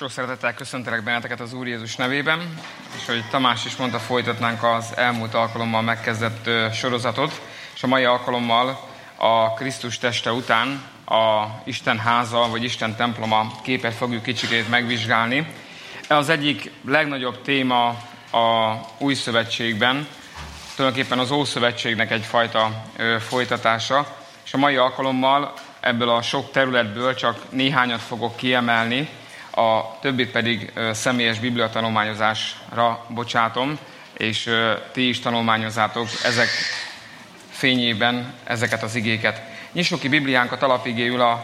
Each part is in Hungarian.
Sok szeretettel köszöntelek benneteket az Úr Jézus nevében, és ahogy Tamás is mondta, folytatnánk az elmúlt alkalommal megkezdett sorozatot, és a mai alkalommal a Krisztus teste után a Isten háza, vagy Isten temploma képet fogjuk kicsikét megvizsgálni. Ez az egyik legnagyobb téma a Új Szövetségben, tulajdonképpen az Ószövetségnek egyfajta folytatása, és a mai alkalommal ebből a sok területből csak néhányat fogok kiemelni, a többit pedig személyes bibliatanulmányozásra bocsátom, és ti is tanulmányozzátok ezek fényében ezeket az igéket. Nyissuk ki Bibliánkat alapigéül a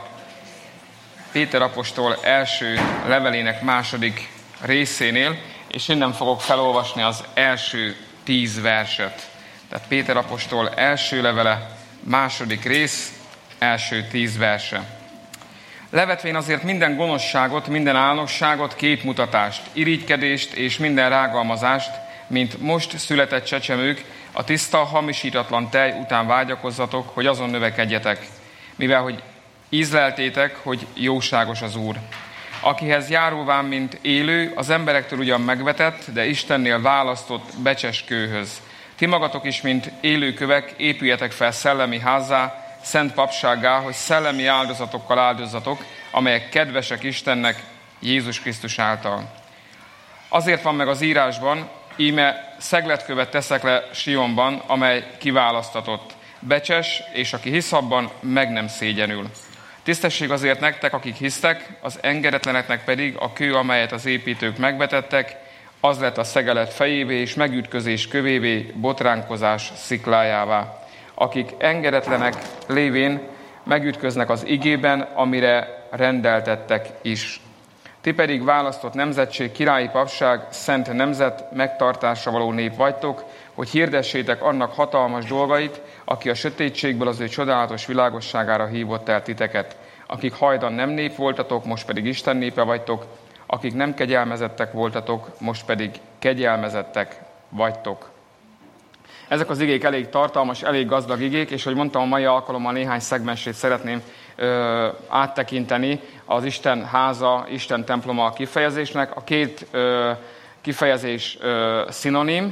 Péter apostol első levelének második részénél, és innen fogok felolvasni az első 10 verset. Tehát Péter apostol első levele, második rész, első 10 verse. Levetvén azért minden gonoszságot, minden álnokságot, képmutatást, irigykedést és minden rágalmazást, mint most született csecsemők, a tiszta, hamisítatlan tej után vágyakozzatok, hogy azon növekedjetek, mivel hogy ízleltétek, hogy jóságos az Úr, akihez járulván, mint élő, az emberektől ugyan megvetett, de Istennél választott becses kőhöz. Ti magatok is, mint élőkövek, épüljetek fel szellemi házzá, szent papsággá, hogy szellemi áldozatokkal áldozzatok, amelyek kedvesek Istennek Jézus Krisztus által. Azért van meg az írásban, íme szegletkövet teszek le Sionban, amely kiválasztatott, becses, és aki hisz abban, meg nem szégyenül. Tisztesség azért nektek, akik hisztek, az engedetleneknek pedig a kő, amelyet az építők megvetettek, az lett a szegelet fejévé, és megütközés kövévé, botránkozás sziklájává. Akik engedetlenek lévén megütköznek az igében, amire rendeltettek is. Ti pedig választott nemzetség, királyi papság, szent nemzet, megtartásra való nép vagytok, hogy hirdessétek annak hatalmas dolgait, aki a sötétségből az ő csodálatos világosságára hívott el titeket. Akik hajdan nem nép voltatok, most pedig Isten népe vagytok, akik nem kegyelmezettek voltatok, most pedig kegyelmezettek vagytok. Ezek az igék elég tartalmas, elég gazdag igék, és hogy mondtam, a mai alkalommal néhány szegmensét szeretném áttekinteni az Isten háza, Isten temploma kifejezésnek. A két kifejezés szinonim.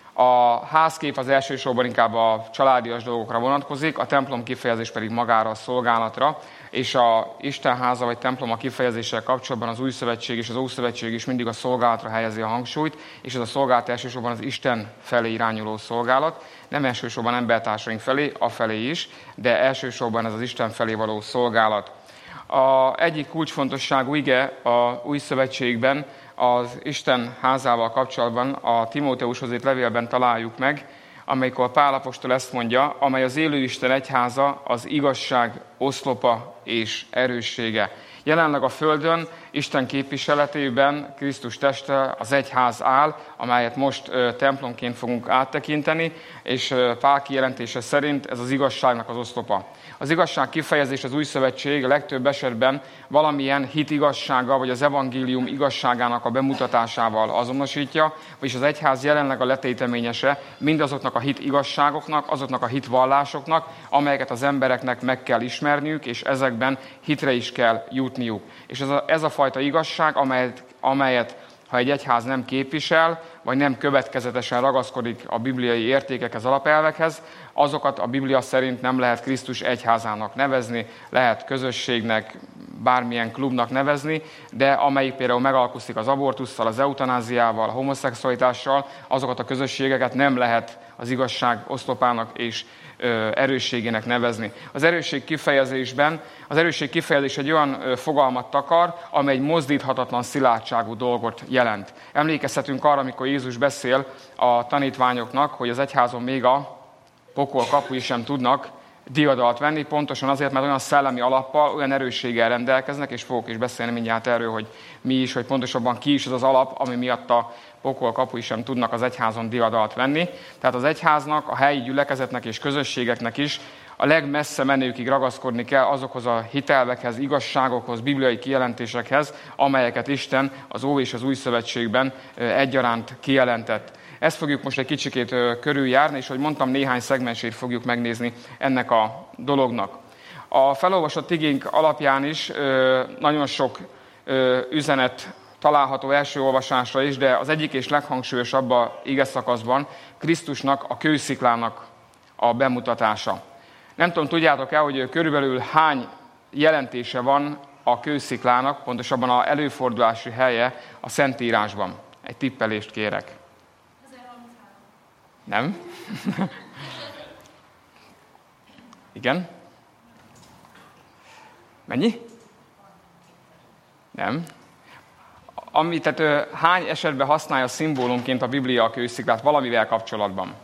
A házkép az elsősorban inkább a családias dolgokra vonatkozik, a templom kifejezés pedig magára a szolgálatra, és a Isten háza vagy temploma kifejezéssel kapcsolatban az Új Szövetség és az Ószövetség is mindig a szolgálatra helyezi a hangsúlyt, és ez a szolgálat elsősorban az Isten felé irányuló szolgálat, nem elsősorban embertársaink felé, afelé is, de elsősorban ez az Isten felé való szolgálat. Egyik kulcsfontosságú ige a Új Szövetségben az Isten házával kapcsolatban a Timóteushoz írt levélben találjuk meg, amikor Pál apostol ezt mondja, amely az élő Isten egyháza, az igazság oszlopa és erőssége. Jelenleg a Földön Isten képviseletében Krisztus teste, az egyház áll, amelyet most templomként fogunk áttekinteni, és Pál kijelentése szerint ez az igazságnak az oszlopa. Az igazság kifejezés az Új Szövetség a legtöbb esetben valamilyen hit igazsága, vagy az evangélium igazságának a bemutatásával azonosítja, vagyis az egyház jelenleg a letéteményese mindazoknak a hit igazságoknak, azoknak a hitvallásoknak, amelyeket az embereknek meg kell ismerniük, és ezekben hitre is kell jutniuk. És ez a fajta igazság, amelyet ha egy egyház nem képvisel, vagy nem következetesen ragaszkodik a bibliai értékekhez, alapelvekhez, azokat a Biblia szerint nem lehet Krisztus egyházának nevezni, lehet közösségnek, bármilyen klubnak nevezni, de amelyik például megalkuszik az abortusszal, az eutanáziával, a homoszexualitással, azokat a közösségeket nem lehet az igazság oszlopának és erősségének nevezni. Az erősség kifejezés egy olyan fogalmat takar, amely egy mozdíthatatlan szilárdságú dolgot jelent. Emlékezhetünk arra, amikor Jézus beszél a tanítványoknak, hogy az egyházon még a pokol kapui sem tudnak diadalt venni, pontosan azért, mert olyan szellemi alappal, olyan erősséggel rendelkeznek, és fogok is beszélni mindjárt erről, hogy mi is, hogy pontosabban ki is az az alap, ami miatt a pokol kapui sem tudnak az egyházon diadalt venni. Tehát az egyháznak, a helyi gyülekezetnek és közösségeknek is a legmessze menőkig ragaszkodni kell azokhoz a hitelvekhez, igazságokhoz, bibliai kijelentésekhez, amelyeket Isten az Ó és az Új Szövetségben egyaránt kijelentett. Ezt fogjuk most egy kicsikét körüljárni, és ahogy mondtam, néhány szegmensét fogjuk megnézni ennek a dolognak. A felolvasott igénk alapján is nagyon sok üzenet található első olvasásra is, de az egyik és leghangsúlyosabb a ige szakaszban Krisztusnak, a kősziklának a bemutatása. Nem tudom, tudjátok-e, hogy körülbelül hány jelentése van a kősziklának, pontosabban az előfordulási helye a Szentírásban. Egy tippelést kérek. Nem? Igen? Mennyi? Nem. Tehát hány esetben használja szimbólumként a Biblia a kősziklát valamivel kapcsolatban?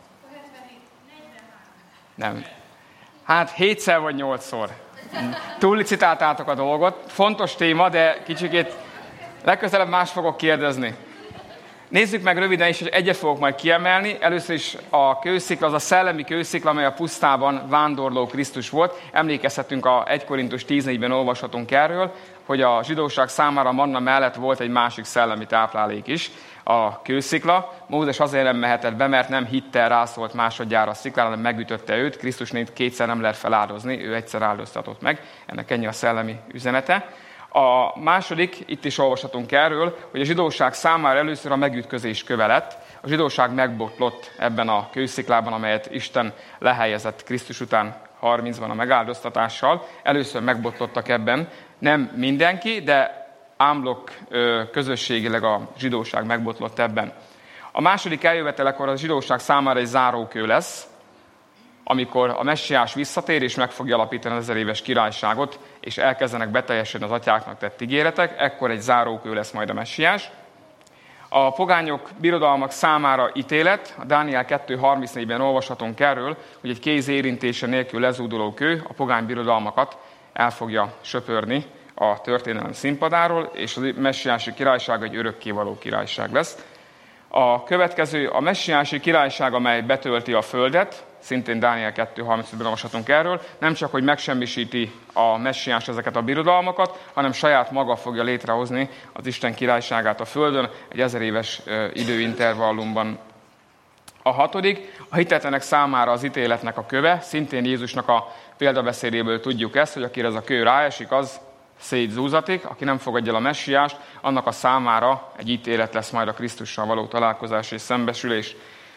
Nem. Hát 7-szer vagy 8-szor. Túllicitáltátok a dolgot. Fontos téma, de kicsikét legközelebb más fogok kérdezni. Nézzük meg röviden is, hogy egyet fogok majd kiemelni. Először is a kőszikla, az a szellemi kőszikla, amely a pusztában vándorló Krisztus volt. Emlékezhetünk a 1 Korintus 10:4-ben olvashatunk erről, hogy a zsidóság számára a manna mellett volt egy másik szellemi táplálék is, a kőszikla. Mózes azért nem mehetett be, mert nem hittel rászólt másodjára a sziklára, hanem megütötte őt. Krisztusnél kétszer nem lehet feláldozni, ő egyszer áldoztatott meg. Ennek ennyi a szellemi üzenete. A második, itt is olvashatunk erről, hogy a zsidóság számára először a megütközés köve lett. A zsidóság megbotlott ebben a kősziklában, amelyet Isten lehelyezett Krisztus után 30-ban a megáldoztatással. Először megbotlottak ebben. Nem mindenki, de ámblok közösségileg a zsidóság megbotlott ebben. A második eljövetelekor a zsidóság számára egy zárókő lesz, amikor a messiás visszatér és meg fogja alapítani az 1000 éves királyságot, és elkezdenek beteljesedni az atyáknak tett ígéretek, ekkor egy zárókő lesz majd a messiás. A pogányok birodalmak számára ítélet, a Dániel 2:34-ben olvashatunk erről, hogy egy kéz érintése nélkül lezúduló kő a pogány birodalmakat el fogja söpörni a történelem színpadáról, és a messiási királyság egy örökkévaló királyság lesz. A következő a messiási királyság, amely betölti a földet, szintén Dániel 2:35-ben olvashatunk erről, nem csak, hogy megsemmisíti a messiás ezeket a birodalmakat, hanem saját maga fogja létrehozni az Isten királyságát a földön egy 1000 éves időintervallumban. A hatodik, a hitetlenek számára az ítéletnek a köve, szintén Jézusnak a példabeszédéből tudjuk ezt, hogy akire ez a kő ráesik, az szétzúzatik, aki nem fogadja el a messiást, annak a számára egy ítélet lesz majd a Krisztussal való találkozás és szembesülés.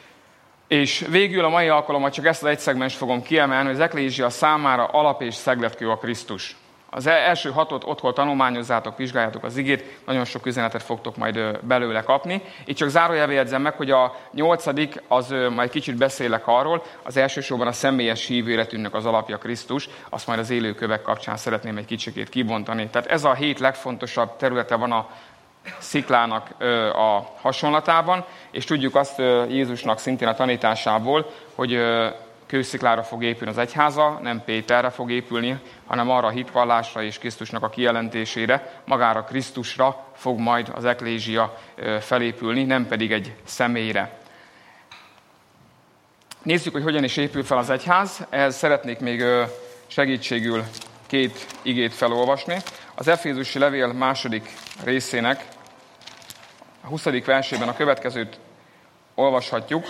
És végül a mai alkalommal csak ezt az egy szegmens fogom kiemelni, hogy az eklézsia számára alap és szegletkő a Krisztus. Az első 6-ot otthon tanulmányozzátok, vizsgáljátok az igét, nagyon sok üzenetet fogtok majd belőle kapni. Itt csak zárójelbe jegyzem meg, hogy a 8. az majd kicsit beszélek arról, az elsősorban a személyes hívő életünknek az alapja Krisztus, azt majd az élőkövek kapcsán szeretném egy kicsikét kibontani. Tehát ez a 7 legfontosabb területe van a sziklának a hasonlatában, és tudjuk azt Jézusnak szintén a tanításából, hogy kősziklára fog épülni az egyháza, nem Péterre fog épülni, hanem arra a hitvallásra és Krisztusnak a kijelentésére, magára Krisztusra fog majd az eklézsia felépülni, nem pedig egy személyre. Nézzük, hogy hogyan is épül fel az egyház. Ehhez szeretnék még segítségül 2 igét felolvasni. Az Efézusi levél 2. részének a 20. versében a következőt olvashatjuk.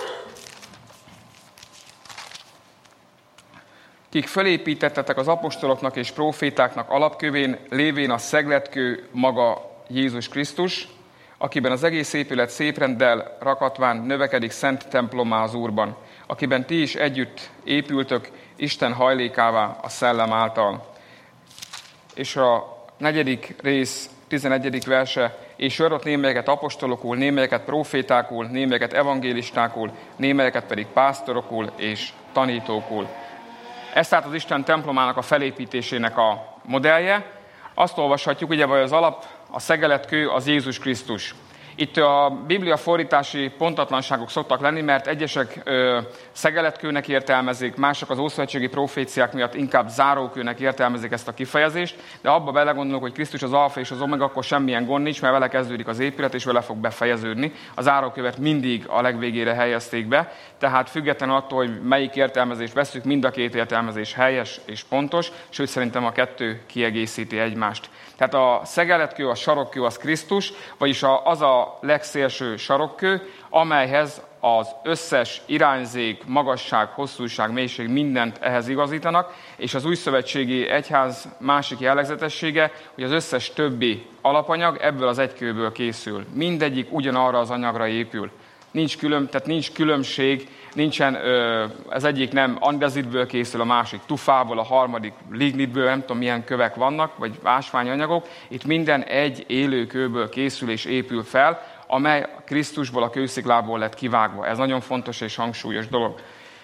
Kik fölépítettetek az apostoloknak és prófétáknak alapkövén, lévén a szegletkő maga Jézus Krisztus, akiben az egész épület szép renddel rakatván növekedik szent templomá az Úrban, akiben ti is együtt épültök Isten hajlékává a Szellem által. És a 4. rész 11. verse, és sorolott némelyeket apostolokul, némelyeket prófétákul, némelyeket evangélistákul, némelyeket pedig pásztorokul és tanítókul. Ez tehát az Isten templomának a felépítésének a modellje. Azt olvashatjuk, ugye, hogy az alap, a szegeletkő az Jézus Krisztus. Itt a Biblia fordítási pontatlanságok szoktak lenni, mert egyesek szegeletkőnek értelmezik, mások az ószövetségi proféciák miatt inkább zárókőnek értelmezik ezt a kifejezést, de abba belegondolunk, hogy Krisztus az alfa és az omega, akkor semmilyen gond nincs, mert vele kezdődik az épület, és vele fog befejeződni. A zárókövet mindig a legvégére helyezték be, tehát függetlenül attól, hogy melyik értelmezést veszük, mind a 2 értelmezés helyes és pontos, sőt szerintem a 2 kiegészíti egymást. Tehát a szegeletkő, a sarokkő az Krisztus, vagyis az a a legszélső sarokkő, amelyhez az összes irányzék, magasság, hosszúság, mélység, mindent ehhez igazítanak, és az újszövetségi egyház másik jellegzetessége, hogy az összes többi alapanyag ebből az egy kőből készül. Mindegyik ugyanarra az anyagra épül. Nincs különbség, az egyik nem andezitből készül, a másik tufából, a harmadik lignitből, nem tudom milyen kövek vannak, vagy ásványanyagok. Itt minden egy élő kőből készül és épül fel, amely Krisztusból, a kősziklából lett kivágva. Ez nagyon fontos és hangsúlyos dolog.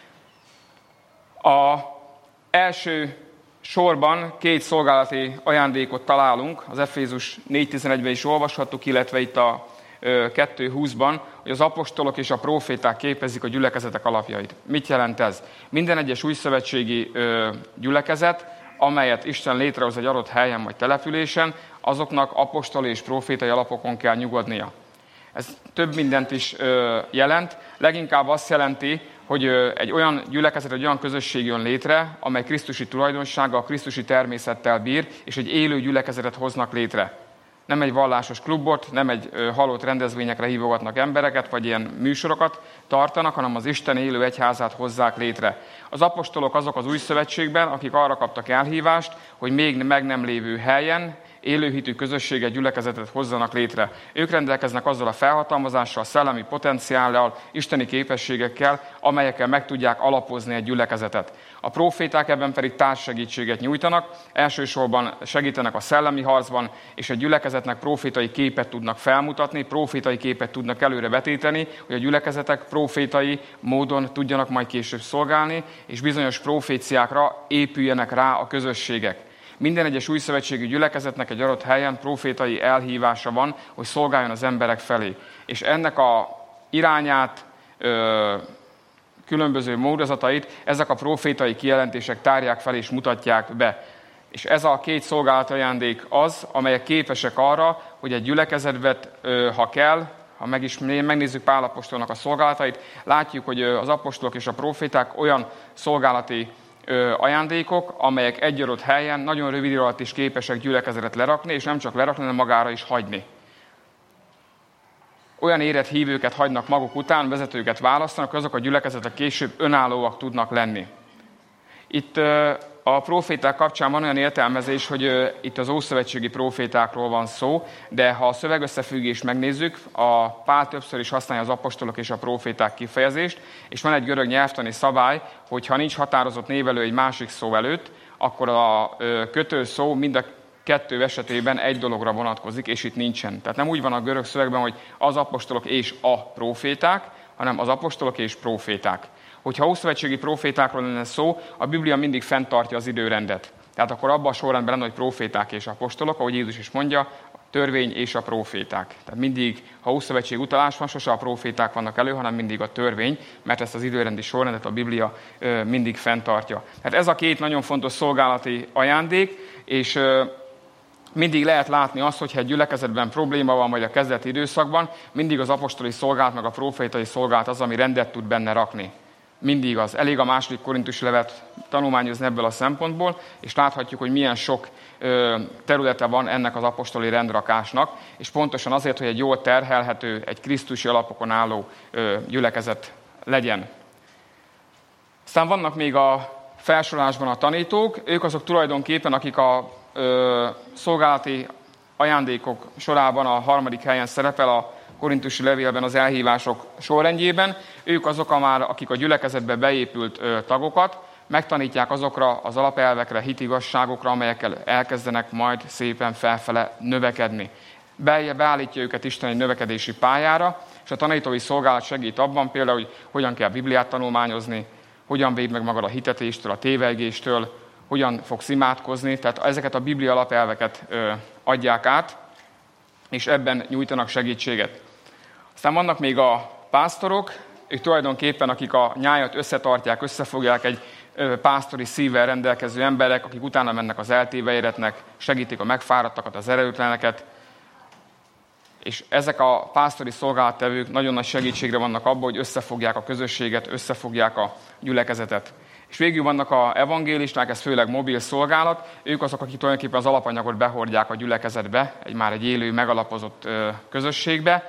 Az első sorban 2 szolgálati ajándékot találunk, az Efézus 4.11-ben is olvashattuk, illetve itt a 2.20-ban, hogy az apostolok és a próféták képezik a gyülekezetek alapjait. Mit jelent ez? Minden egyes újszövetségi gyülekezet, amelyet Isten létrehoz egy adott helyen vagy településen, azoknak apostoli és prófétai alapokon kell nyugodnia. Ez több mindent is jelent. Leginkább azt jelenti, hogy egy olyan gyülekezet, egy olyan közösség jön létre, amely krisztusi tulajdonsággal, krisztusi természettel bír, és egy élő gyülekezetet hoznak létre. Nem egy vallásos klubot, nem egy halott rendezvényekre hívogatnak embereket, vagy ilyen műsorokat tartanak, hanem az Isten élő egyházát hozzák létre. Az apostolok azok az új szövetségben, akik arra kaptak elhívást, hogy még meg nem lévő helyen élőhitű közösséget, gyülekezetet hozzanak létre. Ők rendelkeznek azzal a felhatalmazással, szellemi potenciállal, isteni képességekkel, amelyekkel meg tudják alapozni egy gyülekezetet. A próféták ebben pedig társsegítséget nyújtanak, elsősorban segítenek a szellemi harcban, és a gyülekezetnek prófétai képet tudnak felmutatni, prófétai képet tudnak előre vetíteni, hogy a gyülekezetek prófétai módon tudjanak majd később szolgálni, és bizonyos proféciákra épüljenek rá a közösségek. Minden egyes újszövetségi gyülekezetnek egy adott helyen prófétai elhívása van, hogy szolgáljon az emberek felé. És ennek a irányát, különböző módozatait ezek a prófétai kijelentések tárják fel és mutatják be. És ez a 2 szolgálatajándék az, amelyek képesek arra, hogy egy gyülekezetben, ha kell, ha megnézzük Pál apostolnak a szolgálatait, látjuk, hogy az apostolok és a próféták olyan szolgálati ajándékok, amelyek egy adott helyen nagyon rövid idő alatt is képesek gyülekezetet lerakni, és nem csak lerakni, hanem magára is hagyni. Olyan érett hívőket hagynak maguk után, vezetőket választanak, azok a gyülekezetek később önállóak tudnak lenni. Itt a próféták kapcsán van olyan értelmezés, hogy itt az ószövetségi prófétákról van szó, de ha a szövegösszefüggést megnézzük, a Pál többször is használja az apostolok és a próféták kifejezést, és van egy görög nyelvtani szabály, hogy ha nincs határozott névelő egy másik szó előtt, akkor a kötőszó mind a 2 esetében egy dologra vonatkozik, és itt nincsen. Tehát nem úgy van a görög szövegben, hogy az apostolok és a próféták, hanem az apostolok és próféták. Hogyha ószövetségi prófétákról lenne szó, a Biblia mindig fenntartja az időrendet. Tehát akkor abban a sorrendben lenne, hogy próféták és apostolok, ahogy Jézus is mondja, a törvény és a próféták. Tehát mindig, ha ószövetség utalás van, sose a próféták vannak elő, hanem mindig a törvény, mert ezt az időrendi sorrendet a Biblia mindig fenntartja. Tehát ez a 2 nagyon fontos szolgálati ajándék, és mindig lehet látni azt, hogyha egy gyülekezetben probléma van, vagy a kezdeti időszakban, mindig az apostoli szolgálat, meg a prófétai szolgálat az, ami rendet tud benne rakni. Mindig az. Elég a 2. Korintusi levelet tanulmányozni ebből a szempontból, és láthatjuk, hogy milyen sok területe van ennek az apostoli rendrakásnak, és pontosan azért, hogy egy jól terhelhető, egy krisztusi alapokon álló gyülekezet legyen. Aztán vannak még a felsorolásban a tanítók, ők azok tulajdonképpen, akik a szolgálati ajándékok sorában a 3. helyen szerepel a korintusi levélben az elhívások sorrendjében. Ők azok akik a gyülekezetbe beépült tagokat megtanítják azokra az alapelvekre, hitigasságokra, amelyekkel elkezdenek majd szépen felfele növekedni. Beállítja őket Isten egy növekedési pályára, és a tanítói szolgálat segít abban például, hogy hogyan kell Bibliát tanulmányozni, hogyan véd meg magad a hitetéstől, a tévegéstől, hogyan fogsz imádkozni, tehát ezeket a Biblia alapelveket adják át, és ebben nyújtanak segítséget. Aztán vannak még a pásztorok, ők tulajdonképpen, akik a nyájat összetartják, összefogják, egy pásztori szívvel rendelkező emberek, akik utána mennek az eltéve éretnek, segítik a megfáradtakat, az erőtleneket, és ezek a pásztori szolgálattevők nagyon nagy segítségre vannak abban, hogy összefogják a közösséget, összefogják a gyülekezetet. És végül vannak az evangélisták, ez főleg mobil szolgálat, ők azok, akik tulajdonképpen az alapanyagot behordják a gyülekezetbe, már egy élő, megalapozott közösségbe,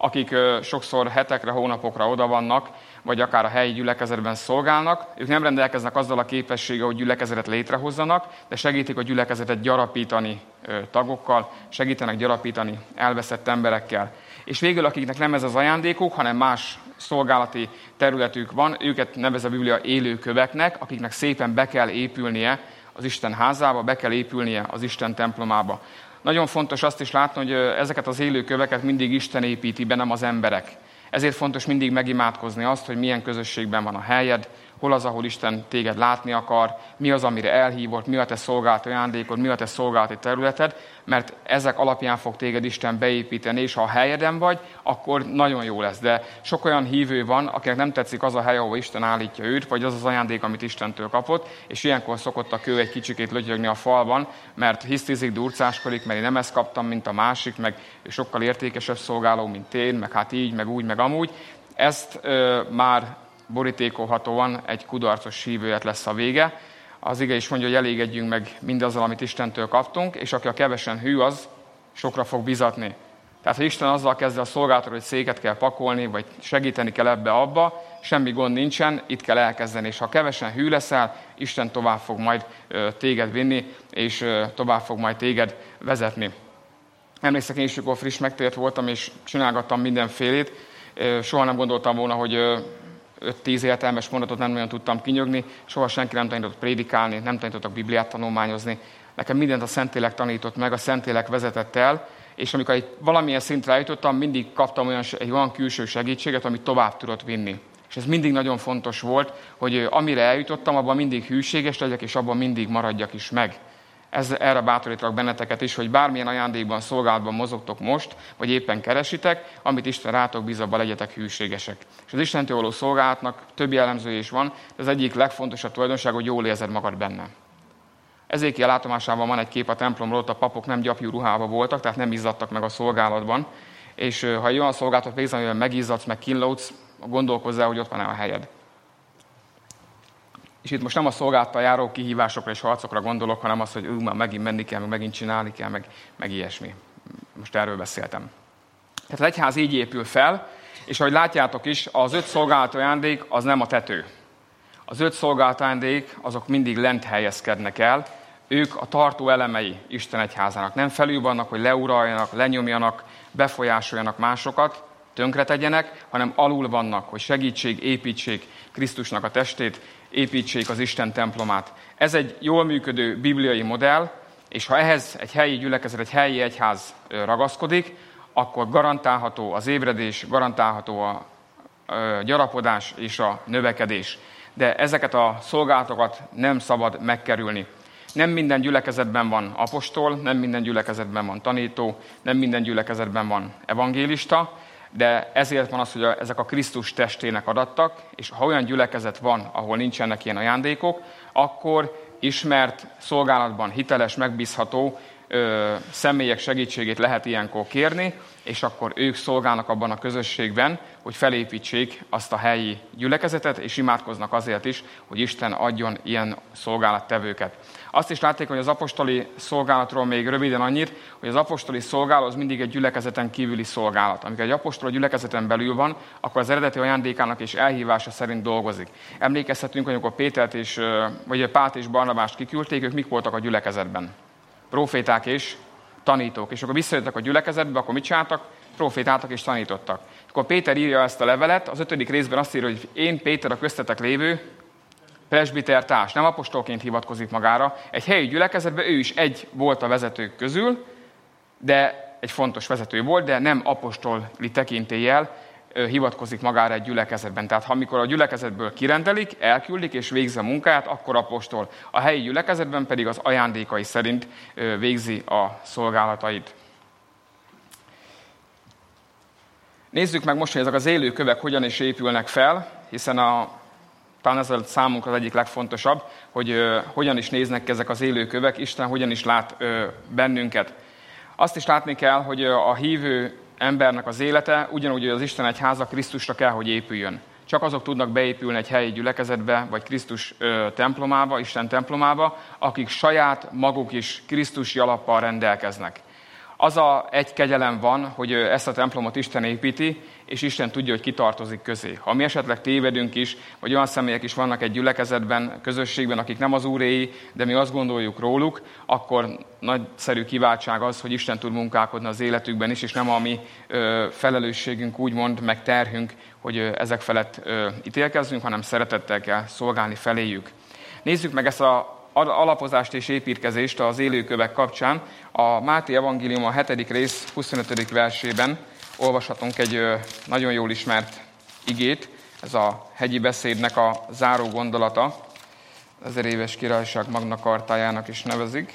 akik sokszor hetekre, hónapokra oda vannak, vagy akár a helyi gyülekezetben szolgálnak. Ők nem rendelkeznek azzal a képességgel, hogy gyülekezetet létrehozzanak, de segítik a gyülekezetet gyarapítani tagokkal, segítenek gyarapítani elveszett emberekkel. És végül, akiknek nem ez az ajándékuk, hanem más szolgálati területük van, őket nevez a Biblia élőköveknek, akiknek szépen be kell épülnie az Isten házába, be kell épülnie az Isten templomába. Nagyon fontos azt is látni, hogy ezeket az élőköveket mindig Isten építi be, nem az emberek. Ezért fontos mindig megimádkozni azt, hogy milyen közösségben van a helyed, hol az, ahol Isten téged látni akar, mi az, amire elhívott, mi a te szolgálati ajándékod, mi a te szolgálati területed, mert ezek alapján fog téged Isten beépíteni, és ha a helyeden vagy, akkor nagyon jó lesz. De sok olyan hívő van, akinek nem tetszik az a hely, ahol Isten állítja őt, vagy az az ajándék, amit Istentől kapott, és ilyenkor szokott a kő egy kicsikét lötyögni a falban, mert hisztizik, durcáskodik, mert én nem ezt kaptam, mint a másik, meg ő sokkal értékesebb szolgáló, mint én, meg hát így, meg úgy, meg amúgy. Ezt már borítékolhatóan egy kudarcos hívőet lesz a vége. Az ige is mondja, hogy elégedjünk meg mindazzal, amit Istentől kaptunk, és aki a kevesen hű, az sokra fog bizatni. Tehát, ha Isten azzal kezdi a szolgálatot, hogy széket kell pakolni, vagy segíteni kell ebbe-abba, semmi gond nincsen, itt kell elkezdeni. És ha kevesen hű leszel, Isten tovább fog majd téged vinni, és tovább fog majd téged vezetni. Emlékszek, én is, amikor friss megtért voltam, és csinálgattam mindenfélét, soha nem gondoltam volna, hogy 5-10 értelmes mondatot nem nagyon tudtam kinyögni, soha senki nem tanított prédikálni, nem tanítottak Bibliát tanulmányozni. Nekem mindent a Szentlélek tanított meg, a Szentlélek vezetett el, és amikor egy valamilyen szintre eljutottam, mindig kaptam egy olyan külső segítséget, amit tovább tudott vinni. És ez mindig nagyon fontos volt, hogy amire eljutottam, abban mindig hűséges legyek, és abban mindig maradjak is meg. Erre bátorítalak benneteket is, hogy bármilyen ajándékban, szolgálatban mozogtok most, vagy éppen keresitek, amit Isten rátok bíz, abban legyetek hűségesek. És az Istentől való szolgálatnak több jellemzője is van, de az egyik legfontosabb tulajdonság, hogy jól érzed magad benne. Ezékiel látomásában van egy kép a templomról, ott a papok nem gyapjú ruhában voltak, tehát nem izzadtak meg a szolgálatban. És ha egy olyan szolgálatot végzel, amivel megizzadsz, meg kínlódsz, gondolkozz el, hogy ott van-e a helyed. És itt most nem a szolgálattal járó kihívásokra és harcokra gondolok, hanem az, hogy már megint menni kell, meg megint csinálni kell, meg ilyesmi. Most erről beszéltem. Tehát az egyház így épül fel, és ahogy látjátok is, az 5 szolgálati ajándék az nem a tető. Az 5 szolgálati ajándék azok mindig lent helyezkednek el, ők a tartó elemei Isten egyházának. Nem felül vannak, hogy leuraljanak, lenyomjanak, befolyásoljanak másokat, tönkretegyenek, hanem alul vannak, hogy építsék Krisztusnak a testét, építsék az Isten templomát. Ez egy jól működő bibliai modell, és ha ehhez egy helyi gyülekezet, egy helyi egyház ragaszkodik, akkor garantálható az ébredés, garantálható a gyarapodás és a növekedés. De ezeket a szolgálatokat nem szabad megkerülni. Nem minden gyülekezetben van apostol, nem minden gyülekezetben van tanító, nem minden gyülekezetben van evangélista, de ezért van az, hogy ezek a Krisztus testének adattak, és ha olyan gyülekezet van, ahol nincsenek ilyen ajándékok, akkor ismert, szolgálatban hiteles, megbízható személyek segítségét lehet ilyenkor kérni, és akkor ők szolgálnak abban a közösségben, hogy felépítsék azt a helyi gyülekezetet, és imádkoznak azért is, hogy Isten adjon ilyen szolgálattevőket. Azt is látték, hogy az apostoli szolgálatról még röviden annyit, hogy az apostoli szolgálat az mindig egy gyülekezeten kívüli szolgálat. Amikor egy apostol a gyülekezeten belül van, akkor az eredeti ajándékának és elhívása szerint dolgozik. Emlékezhetünk, hogy amikor Pált és Barnabást kiküldték, ők mik voltak a gyülekezetben? Proféták és tanítók. És akkor visszajöttek a gyülekezetbe, akkor mit csináltak? Profétáltak és tanítottak. És akkor Péter írja ezt a levelet, az 5. részben azt írja, hogy én Péter a köztetek lévő presbitertárs, nem apostolként hivatkozik magára. Egy helyi gyülekezetben ő is egy volt a vezetők közül, de egy fontos vezető volt, de nem apostoli tekintéllyel hivatkozik magára egy gyülekezetben. Tehát amikor a gyülekezetből kirendelik, elküldik és végzi a munkát, akkor apostol. A helyi gyülekezetben pedig az ajándékai szerint végzi a szolgálatait. Nézzük meg most, hogy ezek az élő kövek hogyan is épülnek fel, hiszen talán ez a számunkra az egyik legfontosabb, hogy hogyan is néznek ezek az élő kövek, Isten hogyan is lát bennünket. Azt is látni kell, hogy a hívő embernek az élete, ugyanúgy, hogy az Isten egyháza Krisztusra kell, hogy épüljön. Csak azok tudnak beépülni egy helyi gyülekezetbe, vagy Krisztus templomába, Isten templomába, akik saját maguk is Krisztusi alappal rendelkeznek. Egy kegyelem van, hogy ezt a templomot Isten építi, és Isten tudja, hogy ki tartozik közé. Ha mi esetleg tévedünk is, vagy olyan személyek is vannak egy gyülekezetben, közösségben, akik nem az Úréi, de mi azt gondoljuk róluk, akkor nagyszerű kiváltság az, hogy Isten tud munkálkodni az életükben is, és nem a mi felelősségünk, úgymond, meg terhünk, hogy ezek felett ítélkezzünk, hanem szeretettel kell szolgálni feléjük. Nézzük meg ezt az alapozást és építkezést az élőkövek kapcsán. A Máté evangélium a 7. rész 25. versében olvashatunk egy nagyon jól ismert igét, ez a hegyi beszédnek a záró gondolata, 1000 éves királyság Magna Chartájának is nevezik.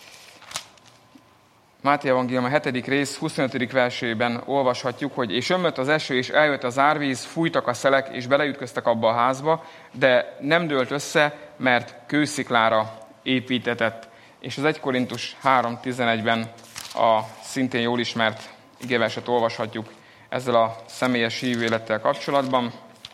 Máté evangélium a 7. rész 25. versében olvashatjuk, hogy és ömlött az eső, és eljött az árvíz, fújtak a szelek, és beleütköztek abba a házba, de nem dőlt össze, mert kősziklára építetett. És az 1 Korintus 3.11-ben a szintén jól ismert igeverset olvashatjuk ezzel a személyes hívőélettel kapcsolatban.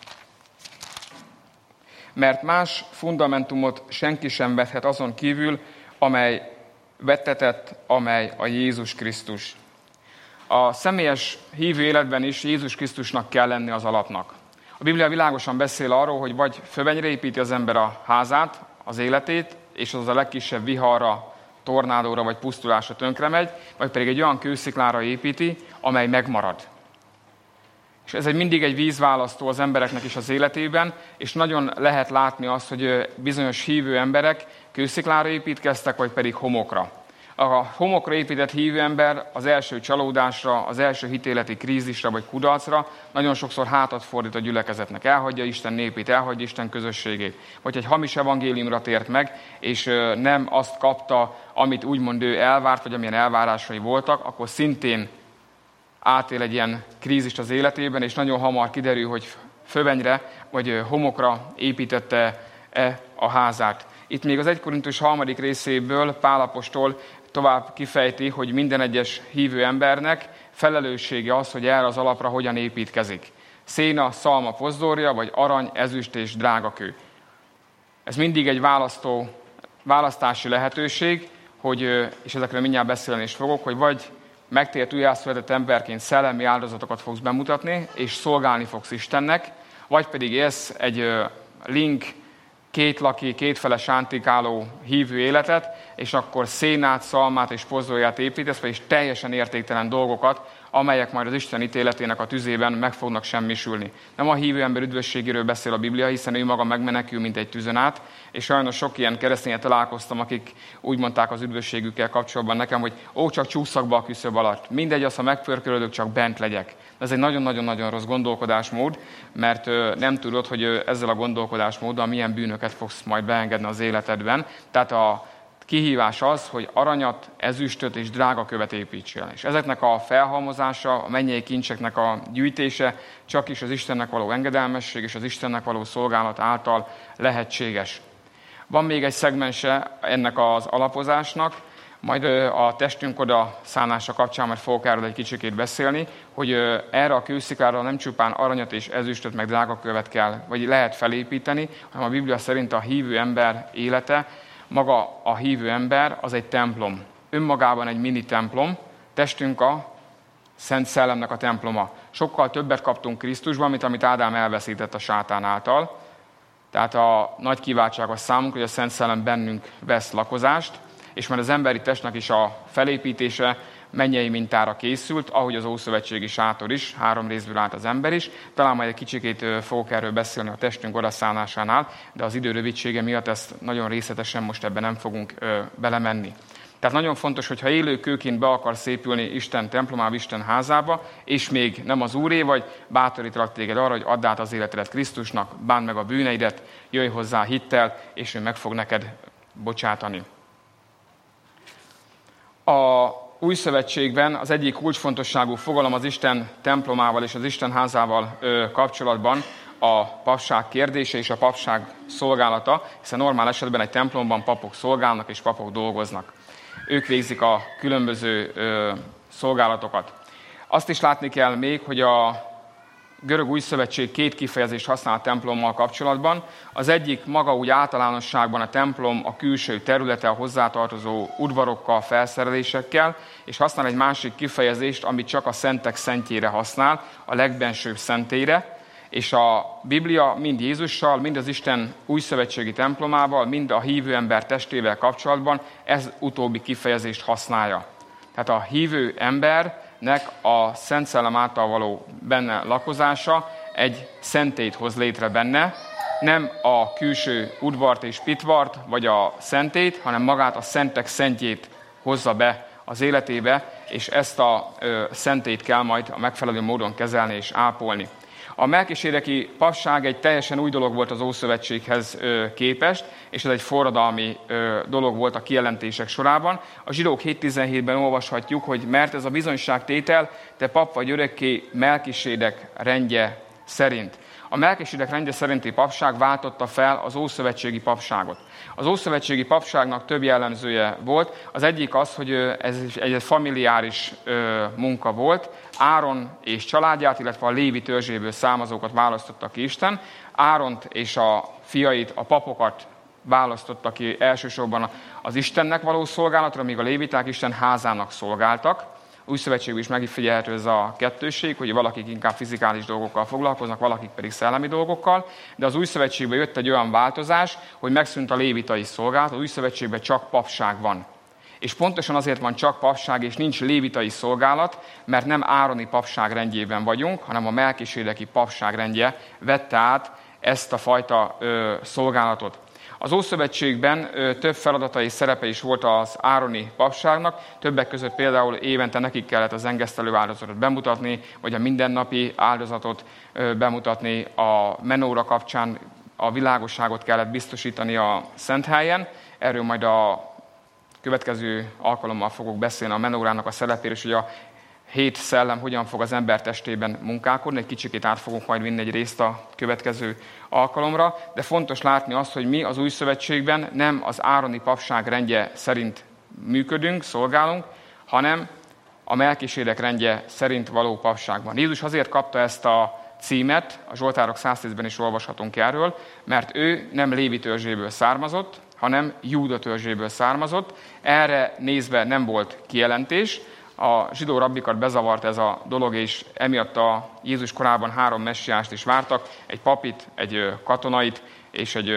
Mert más fundamentumot senki sem vethet azon kívül, amely vettetett, amely a Jézus Krisztus. A személyes hívő életben is Jézus Krisztusnak kell lenni az alapnak. A Biblia világosan beszél arról, hogy vagy fövenyre építi az ember a házát, az életét, és az a legkisebb viharra, tornádóra vagy pusztulásra tönkre megy, vagy pedig egy olyan kősziklára építi, amely megmarad. És ez mindig egy vízválasztó az embereknek is az életében, és nagyon lehet látni azt, hogy bizonyos hívő emberek kősziklára építkeztek, vagy pedig homokra. A homokra épített hívő ember az első csalódásra, az első hitéleti krízisre vagy kudarcra nagyon sokszor hátat fordít a gyülekezetnek. Elhagyja Isten népét, elhagyja Isten közösségét. Vagy egy hamis evangéliumra tért meg, és nem azt kapta, amit úgymond ő elvárt, vagy amilyen elvárásai voltak, akkor szintén átél egy ilyen krízist az életében, és nagyon hamar kiderül, hogy fövenyre vagy homokra építette-e a házát. Itt még az 1 Korintus 3. részéből Pál apostol tovább kifejti, hogy minden egyes hívő embernek felelőssége az, hogy erre az alapra hogyan építkezik. Széna, szalma, pozdorja, vagy arany, ezüst és drágakő. Ez mindig egy választási lehetőség, és ezekről mindjárt beszélni is fogok, hogy vagy megtért újjászületett emberként szellemi áldozatokat fogsz bemutatni, és szolgálni fogsz Istennek, vagy pedig élsz egy kétlaki, kétfele sántikáló hívő életet, és akkor szénát, szalmát és pozdorját építesz, vagyis teljesen értéktelen dolgokat, amelyek majd az Isten ítéletének a tüzében meg fognak semmisülni. Nem a hívő ember üdvösségéről beszél a Biblia, hiszen ő maga megmenekül, mint egy tűzön át, és sajnos sok ilyen keresztényet találkoztam, akik úgy mondták az üdvösségükkel kapcsolatban nekem, hogy csak csúszak be a küszöb alatt. Mindegy, az, ha megpörkölődök, csak bent legyek. Ez egy nagyon-nagyon-nagyon rossz gondolkodásmód, mert nem tudod, hogy ezzel a gondolkodásmóddal milyen bűnöket fogsz majd beengedni az életedben. Tehát a kihívás az, hogy aranyat, ezüstöt és drágakövet építsél. És ezeknek a felhalmozása, a mennyei kincseknek a gyűjtése csak is az Istennek való engedelmesség és az Istennek való szolgálat által lehetséges. Van még egy szegmense ennek az alapozásnak, majd a testünk oda szánása kapcsán majd fogok erről egy kicsikét beszélni, hogy erre a kősziklára nem csupán aranyat és ezüstöt meg drágakövet kell, vagy lehet felépíteni, hanem a Biblia szerint a hívő ember élete, maga a hívő ember az egy templom. Önmagában egy mini templom, testünk a Szent Szellemnek a temploma. Sokkal többet kaptunk Krisztusban, mint amit Ádám elveszített a sátán által. Tehát a nagy kiváltság az számunkra, hogy a Szent Szellem bennünk vesz lakozást, és már az emberi testnek is a felépítése mennyei mintára készült, ahogy az ószövetségi sátor is, 3 részből állt az ember is. Talán majd egy kicsikét fogok erről beszélni a testünk odaszánásánál, de az idő rövidsége miatt ezt nagyon részletesen most ebben nem fogunk belemenni. Tehát nagyon fontos, hogy ha élő kőként be akarsz épülni Isten templomába, Isten házába, és még nem az Úré vagy, bátorítalak téged arra, hogy add át az életedet Krisztusnak, bánd meg a bűneidet, jöjj hozzá hittel, és ő meg fog neked bocsátani. A Új Szövetségben az egyik kulcsfontosságú fogalom az Isten templomával és az Isten házával kapcsolatban a papság kérdése és a papság szolgálata, hiszen normál esetben egy templomban papok szolgálnak és papok dolgoznak. Ők végzik a különböző szolgálatokat. Azt is látni kell még, hogy görög új szövetség két kifejezést használ a templommal kapcsolatban. Az egyik maga úgy általánosságban a templom a külső területe a hozzátartozó udvarokkal, felszerelésekkel, és használ egy másik kifejezést, amit csak a szentek szentjére használ, a legbensőbb szentére, és a Biblia mind Jézussal, mind az Isten újszövetségi templomával, mind a hívő ember testével kapcsolatban ez utóbbi kifejezést használja. Tehát a hívő embernek a Szent Szellem által való benne lakozása egy szentélyt hoz létre benne, nem a külső udvart és pitvart, vagy a szentélyt, hanem magát a szentek szentjét hozza be az életébe, és ezt a szentélyt kell majd a megfelelő módon kezelni és ápolni. A melkisédeki papság egy teljesen új dolog volt az Ószövetséghez képest, és ez egy forradalmi dolog volt a kijelentések sorában. A Zsidók 7.17-ben olvashatjuk, hogy mert ez a bizonyságtétel, te pap vagy örökké Melkisédek rendje szerint. A Melkisédek rendje szerinti papság váltotta fel az ószövetségi papságot. Az ószövetségi papságnak több jellemzője volt. Az egyik az, hogy ez egy familiáris munka volt. Áron és családját, illetve a Lévi törzséből származókat választotta ki Isten. Áront és a fiait, a papokat választotta ki elsősorban az Istennek való szolgálatra, míg a léviták Isten házának szolgáltak. Új szövetségben is megfigyelhető ez a kettőség, hogy valakik inkább fizikális dolgokkal foglalkoznak, valakik pedig szellemi dolgokkal, de az új szövetségben jött egy olyan változás, hogy megszűnt a lévitai szolgálat, az új szövetségben csak papság van. És pontosan azért van csak papság, és nincs lévitai szolgálat, mert nem Ároni papság rendjében vagyunk, hanem a melkisédeki papság rendje vette át ezt a fajta szolgálatot. Az Ószövetségben több feladata és szerepe is volt az ároni papságnak, többek között például évente nekik kellett az engesztelő áldozatot bemutatni, vagy a mindennapi áldozatot bemutatni, a menóra kapcsán a világosságot kellett biztosítani a szent helyen. Erről majd a következő alkalommal fogok beszélni a menórának a szerepéről, és hogy a 7 szellem hogyan fog az ember testében munkálkodni. Egy kicsikét át fogunk majd vinni egy részt a következő alkalomra, de fontos látni azt, hogy mi az új szövetségben nem az ároni papság rendje szerint működünk, szolgálunk, hanem a Melkisédek rendje szerint való papságban. Jézus azért kapta ezt a címet, a Zsoltárok 110-ben is olvashatunk erről, mert ő nem Lévi törzséből származott, hanem Júda törzséből származott. Erre nézve nem volt kijelentés. A zsidó rabbikat bezavart ez a dolog, és emiatt a Jézus korában 3 messiást is vártak, egy papit, egy katonait és egy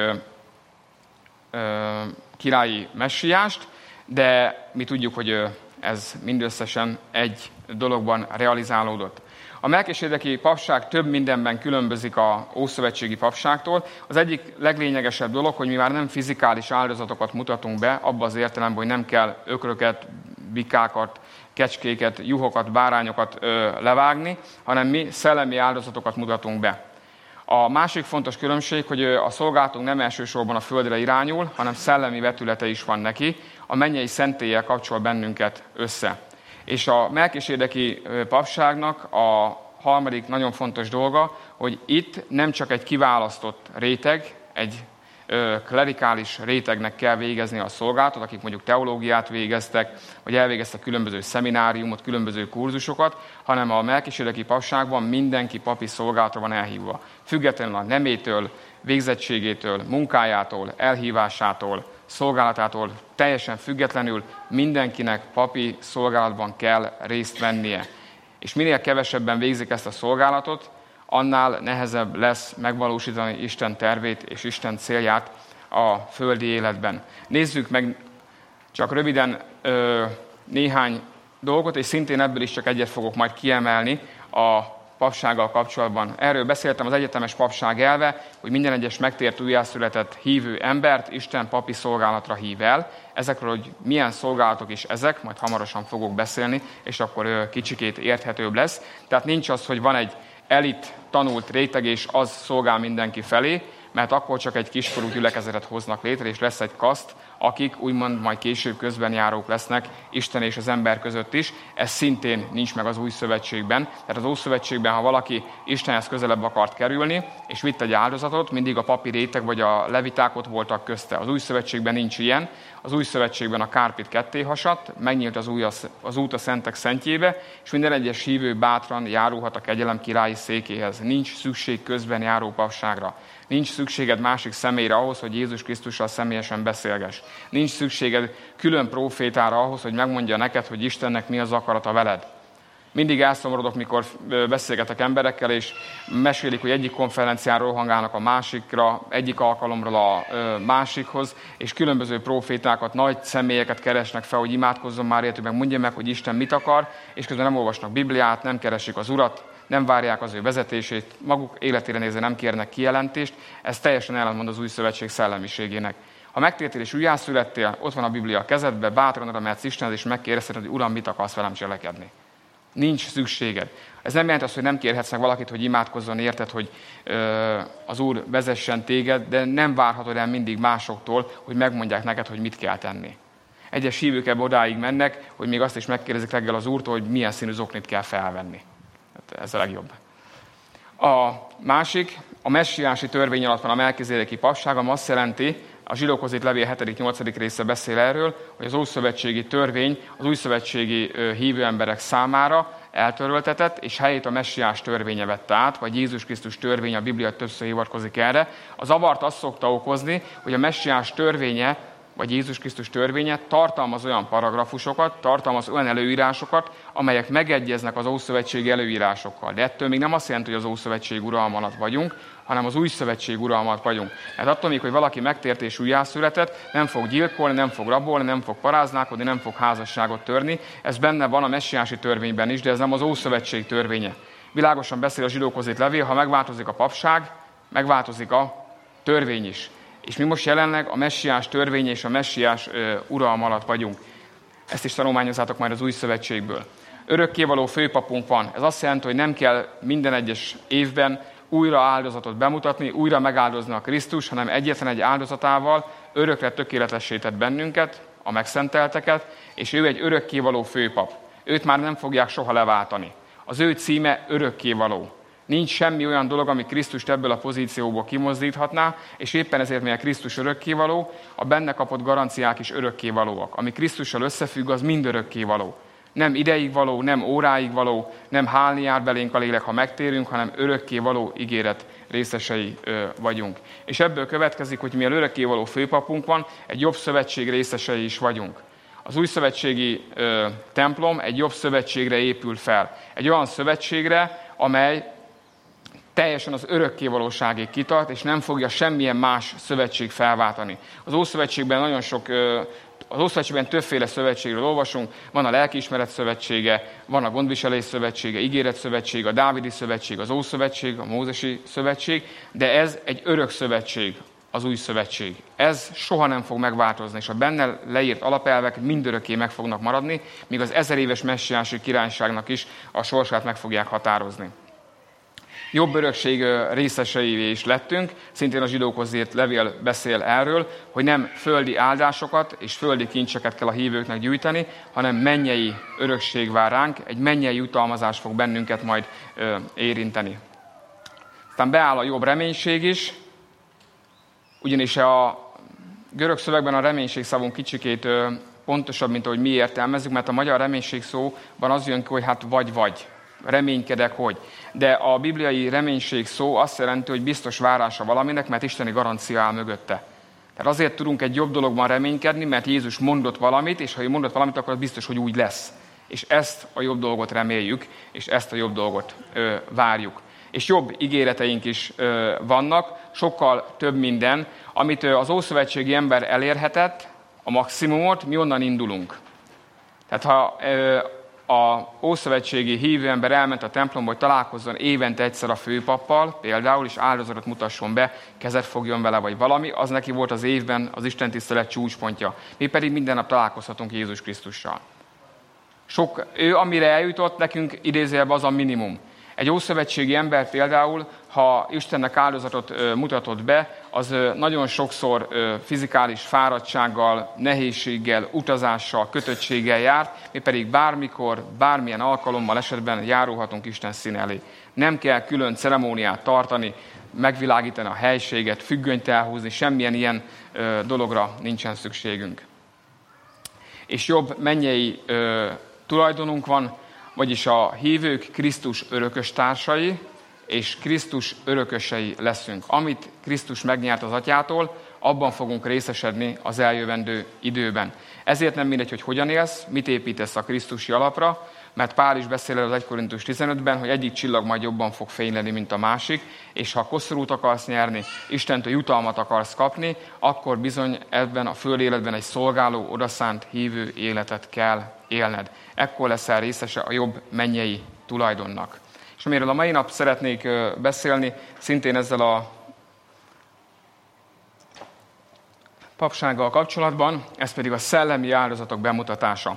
királyi messiást, de mi tudjuk, hogy ez mindösszesen egy dologban realizálódott. A melkisédeki papság több mindenben különbözik az ószövetségi papságtól. Az egyik leglényegesebb dolog, hogy mi már nem fizikális áldozatokat mutatunk be, abban az értelemben, hogy nem kell ökröket, bikákat, kecskéket, juhokat, bárányokat levágni, hanem mi szellemi áldozatokat mutatunk be. A másik fontos különbség, hogy a szolgálatunk nem elsősorban a földre irányul, hanem szellemi vetülete is van neki, a mennyei szentéllyel kapcsol bennünket össze. És a melkisédeki papságnak a harmadik nagyon fontos dolga, hogy itt nem csak egy kiválasztott réteg, egy klerikális rétegnek kell végezni a szolgálatot, akik mondjuk teológiát végeztek, vagy elvégeztek különböző szemináriumot, különböző kurzusokat, hanem a melkisédeki papságban mindenki papi szolgálatra van elhívva. Függetlenül a nemétől, végzettségétől, munkájától, elhívásától, szolgálatától, teljesen függetlenül mindenkinek papi szolgálatban kell részt vennie. És minél kevesebben végzik ezt a szolgálatot, annál nehezebb lesz megvalósítani Isten tervét és Isten célját a földi életben. Nézzük meg csak röviden néhány dolgot, és szintén ebből is csak egyet fogok majd kiemelni a papsággal kapcsolatban. Erről beszéltem, az egyetemes papság elve, hogy minden egyes megtért újjászületett hívő embert Isten papi szolgálatra hív el. Ezekről, hogy milyen szolgálatok is ezek, majd hamarosan fogok beszélni, és akkor kicsikét érthetőbb lesz. Tehát nincs az, hogy van egy elit tanult réteg, és az szolgál mindenki felé, mert akkor csak egy kiskorú gyülekezetet hoznak létre, és lesz egy kaszt, akik úgymond majd később közbenjárók lesznek Isten és az ember között is. Ez szintén nincs meg az új szövetségben. Tehát az Ószövetségben, ha valaki Istenhez közelebb akart kerülni, és vitt egy áldozatot, mindig a papi réteg vagy a leviták ott voltak közte. Az új szövetségben nincs ilyen. Az új szövetségben a kárpit ketté hasadt, megnyílt az út a szentek szentjébe, és minden egyes hívő bátran járulhat a kegyelem királyi székéhez. Nincs szükség közben járó papságra. Nincs szükséged másik személyre ahhoz, hogy Jézus Krisztussal személyesen beszélgess. Nincs szükséged külön prófétára ahhoz, hogy megmondja neked, hogy Istennek mi az akarata veled. Mindig elszomorodok, mikor beszélgetek emberekkel, és mesélik, hogy egyik konferenciáról rohangálnak a másikra, egyik alkalomról a másikhoz, és különböző prófétákat, nagy személyeket keresnek fel, hogy imádkozzon már értük, meg mondja meg, hogy Isten mit akar, és közben nem olvasnak Bibliát, nem keresik az Urat, nem várják az ő vezetését, maguk életére nézve nem kérnek kijelentést, ez teljesen ellentmond az új szövetség szellemiségének. Ha megtértél és újjászülettél, ott van a Biblia a kezedbe, bátran oda mehetsz Istenhez, és megkérdezheted, hogy Uram, mit akarsz velem cselekedni. Nincs szükséged. Ez nem jelent azt, hogy nem kérhetsz meg valakit, hogy imádkozzon, érted, hogy az Úr vezessen téged, de nem várhatod el mindig másoktól, hogy megmondják neked, hogy mit kell tenni. Egyes hívők ebbe odáig mennek, hogy még azt is megkérdezik reggel az Úrtól, hogy milyen színű zoknit kell felvenni. Ez a legjobb. A másik, a messiási törvény alatt van a melkizédeki papság, ami azt jelenti, a Zsidókhoz írt levél 7.-8. része beszél erről, hogy az ószövetségi törvény az újszövetségi hívő emberek számára eltöröltetett, és helyét a messiás törvénye vette át, vagy Jézus Krisztus törvénye, a Biblia többször hivatkozik erre. A zavart azt szokta okozni, hogy a messiás törvénye, vagy Jézus Krisztus törvénye tartalmaz olyan paragrafusokat, tartalmaz olyan előírásokat, amelyek megegyeznek az ószövetségi előírásokkal. De ettől még nem azt jelenti, hogy az ószövetség uralma alatt vagyunk, hanem az új szövetség uralma alatt vagyunk. Hát attól még, hogy valaki megtért és újjászületett, nem fog gyilkolni, nem fog rabolni, nem fog paráználkodni, nem fog házasságot törni. Ez benne van a messiási törvényben is, de ez nem az ószövetség törvénye. Világosan beszél a Zsidókhoz írt levél, ha megváltozik a papság, megváltozik a törvény is. És mi most jelenleg a messiás törvény és a messiás uralma alatt vagyunk. Ezt is tanulmányozzátok majd az új szövetségből. Örökkévaló főpapunk van. Ez azt jelenti, hogy nem kell minden egyes évben újra áldozatot bemutatni, újra megáldozni a Krisztus, hanem egyetlen egy áldozatával örökre tökéletessé tett bennünket, a megszentelteket, és ő egy örökkévaló főpap. Őt már nem fogják soha leváltani. Az ő címe örökkévaló. Nincs semmi olyan dolog, ami Krisztust ebből a pozícióból kimozdíthatná, és éppen ezért, mivel Krisztus örökkévaló, a benne kapott garanciák is örökkévalóak. Ami Krisztussal összefügg, az mind örökkévaló. Nem ideig való, nem óráig való, nem hálni jár belénk a lélek, ha megtérünk, hanem örökkévaló ígéret részesei vagyunk. És ebből következik, hogy mivel örökkévaló főpapunk van, egy jobb szövetség részesei is vagyunk. Az új szövetségi templom egy jobb szövetségre épül fel. Egy olyan szövetségre, amely teljesen az örökkévalóságig kitart, és nem fogja semmilyen más szövetség felváltani. Az Ószövetségben az Ószövetségben többféle szövetségről olvasunk, van a lelkiismeret szövetsége, van a gondviselés szövetsége, ígéret szövetség, a Dávidi szövetség, az Ószövetség, a Mózesi szövetség, de ez egy örök szövetség, az új szövetség. Ez soha nem fog megváltozni, és a benne leírt alapelvek mindörökké meg fognak maradni, míg az 1000 éves messiási királyságnak is a sorsát meg fogják határozni. Jobb örökség részeseivé is lettünk, szintén a Zsidókhoz írt levél beszél erről, hogy nem földi áldásokat és földi kincseket kell a hívőknek gyűjteni, hanem mennyei örökség vár ránk, egy mennyei jutalmazás fog bennünket majd érinteni. Aztán beáll a jobb reménység is, ugyanis a görög szövegben a reménység szavunk kicsikét pontosabb, mint ahogy mi értelmezzük, mert a magyar reménység szóban az jön ki, hogy hát vagy. Reménykedek, hogy. De a bibliai reménység szó azt jelenti, hogy biztos várása valaminek, mert isteni garancia áll mögötte. Tehát azért tudunk egy jobb dologban reménykedni, mert Jézus mondott valamit, és ha ő mondott valamit, akkor az biztos, hogy úgy lesz. És ezt a jobb dolgot reméljük, és ezt a jobb dolgot várjuk. És jobb ígéreteink is vannak, sokkal több minden, amit az ószövetségi ember elérhetett, a maximumot, mi onnan indulunk. Tehát ha a ószövetségi hívő ember elment a templomba, hogy találkozzon évente egyszer a főpappal, például, és áldozatot mutasson be, kezet fogjon vele, vagy valami, az neki volt az évben az istentisztelet csúcspontja. Mi pedig minden nap találkozhatunk Jézus Krisztussal. Ő, amire eljutott, nekünk idézőjelben az a minimum. Egy ószövetségi ember például, ha Istennek áldozatot mutatott be, az nagyon sokszor fizikális fáradtsággal, nehézséggel, utazással, kötöttséggel járt, mi pedig bármikor, bármilyen alkalommal esetben járulhatunk Isten színe elé. Nem kell külön ceremóniát tartani, megvilágítani a helységet, függönyt elhúzni, semmilyen ilyen dologra nincsen szükségünk. És jobb mennyei tulajdonunk van, vagyis a hívők Krisztus örökös társai, és Krisztus örökösei leszünk. Amit Krisztus megnyert az Atyától, abban fogunk részesedni az eljövendő időben. Ezért nem mindegy, hogy hogyan élsz, mit építesz a krisztusi alapra, mert Pál is beszél az 1 Korintus 15-ben, hogy egyik csillag majd jobban fog fényleni, mint a másik, és ha koszorút akarsz nyerni, Istentől jutalmat akarsz kapni, akkor bizony ebben a földéletben egy szolgáló, odaszánt, hívő életet kell élned. Ekkor leszel részese a jobb mennyei tulajdonnak. És amiről a mai nap szeretnék beszélni, szintén ezzel a papsággal kapcsolatban, ez pedig a szellemi áldozatok bemutatása.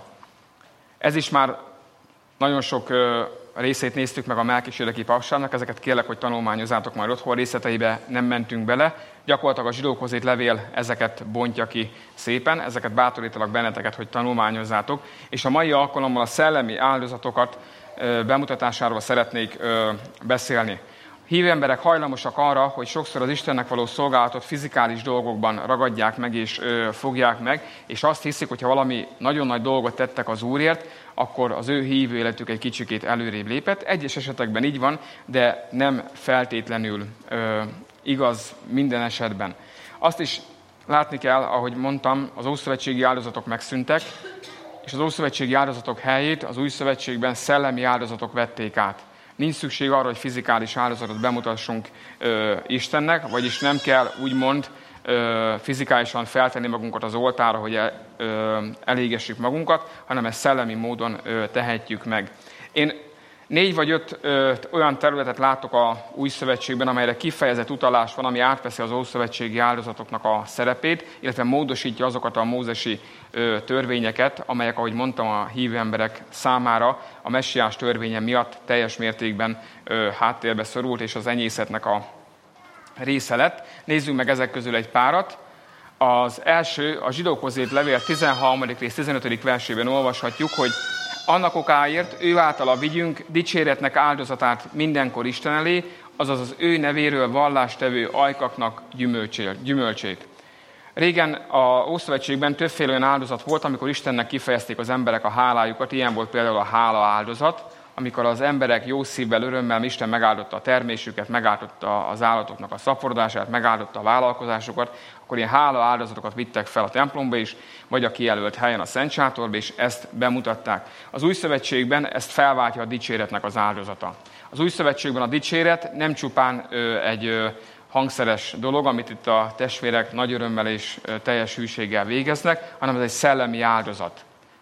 Ez is már nagyon sok részét néztük meg a melkisedeki papságnak, ezeket kérlek, hogy tanulmányozzátok majd otthon, részleteibe nem mentünk bele. Gyakorlatilag a zsidókhoz írt levél ezeket bontja ki szépen, ezeket bátorítalak benneteket, hogy tanulmányozzátok. És a mai alkalommal a szellemi áldozatokat bemutatásáról szeretnék beszélni. Hívő emberek hajlamosak arra, hogy sokszor az Istennek való szolgálatot fizikális dolgokban ragadják meg és fogják meg, és azt hiszik, hogy ha valami nagyon nagy dolgot tettek az Úrért, akkor az ő hívő életük egy kicsikét előrébb lépett. Egyes esetekben így van, de nem feltétlenül igaz minden esetben. Azt is látni kell, ahogy mondtam, az ószövetségi áldozatok megszűntek, és az ószövetségi áldozatok helyét az új szövetségben szellemi áldozatok vették át. Nincs szükség arra, hogy fizikális áldozatot bemutassunk Istennek, vagyis nem kell úgymond fizikálisan feltenni magunkat az oltárra, hogy elégessük magunkat, hanem ezt szellemi módon tehetjük meg. Én 4 vagy 5 olyan területet látok a új szövetségben, amelyre kifejezett utalás van, ami átveszi az ószövetségi áldozatoknak a szerepét, illetve módosítja azokat a mózesi törvényeket, amelyek, ahogy mondtam, a hívő emberek számára a messiás törvénye miatt teljes mértékben háttérbe szorult, és az enyészetnek a része lett. Nézzünk meg ezek közül egy párat. Az első, a zsidókhoz írt levél 13. rész 15. versében olvashatjuk, hogy annak okáért ő általa vigyünk dicséretnek áldozatát mindenkor Isten elé, azaz az ő nevéről vallástevő ajkaknak gyümölcsét. Régen a Ószövetségben többféle olyan áldozat volt, amikor Istennek kifejezték az emberek a hálájukat, ilyen volt például a hála áldozat, amikor az emberek jó szívvel, örömmel Isten megáldotta a termésüket, megáldotta az állatoknak a szaporodását, megáldotta a vállalkozásukat, akkor ilyen hála áldozatokat vittek fel a templomba is, vagy a kijelölt helyen a Szent Sátorba, és ezt bemutatták. Az új szövetségben ezt felváltja a dicséretnek az áldozata. Az új szövetségben a dicséret nem csupán egy hangszeres dolog, amit itt a testvérek nagy örömmel és teljes hűséggel végeznek, hanem ez egy szellemi áldozat.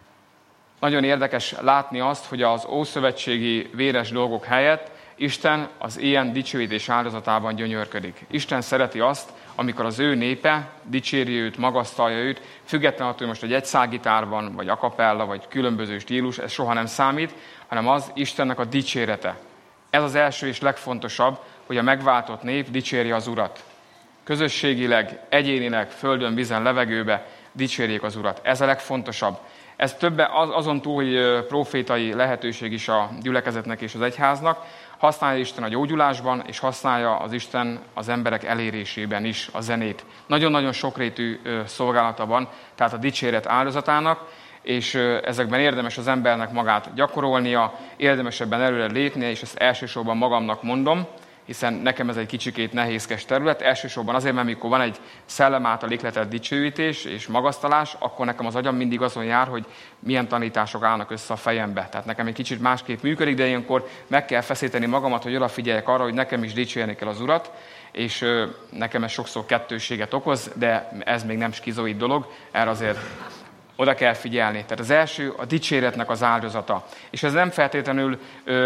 Nagyon érdekes látni azt, hogy az ószövetségi véres dolgok helyett Isten az ilyen dicsőítés áldozatában gyönyörködik. Isten szereti azt, amikor az ő népe dicséri őt, magasztalja őt, függetlenül attól, hogy most egy egyszágitárban, vagy a cappella, vagy különböző stílus, ez soha nem számít, hanem az Istennek a dicsérete. Ez az első és legfontosabb, hogy a megváltott nép dicsérje az Urat. Közösségileg, egyénileg, földön, vízen, levegőbe dicsérjék az Urat. Ez a legfontosabb. Ez többen azon túl, hogy profétai lehetőség is a gyülekezetnek és az egyháznak, használja Isten a gyógyulásban, és használja az Isten az emberek elérésében is a zenét. Nagyon-nagyon sokrétű szolgálata van, tehát a dicséret áldozatának, és ezekben érdemes az embernek magát gyakorolnia, érdemes ebben előre lépnie, és ezt elsősorban magamnak mondom, hiszen nekem ez egy kicsikét nehézkes terület. Elsősorban azért, mert amikor van egy szellem által ihletett dicsőítés és magasztalás, akkor nekem az agyam mindig azon jár, hogy milyen tanítások állnak össze a fejembe. Tehát nekem egy kicsit másképp működik, de ilyenkor meg kell feszíteni magamat, hogy odafigyeljek arra, hogy nekem is dicsérni kell az Urat, és nekem ez sokszor kettősséget okoz, de ez még nem skizoid dolog, erre azért oda kell figyelni. Tehát az első a dicséretnek az áldozata. És ez nem feltétlenül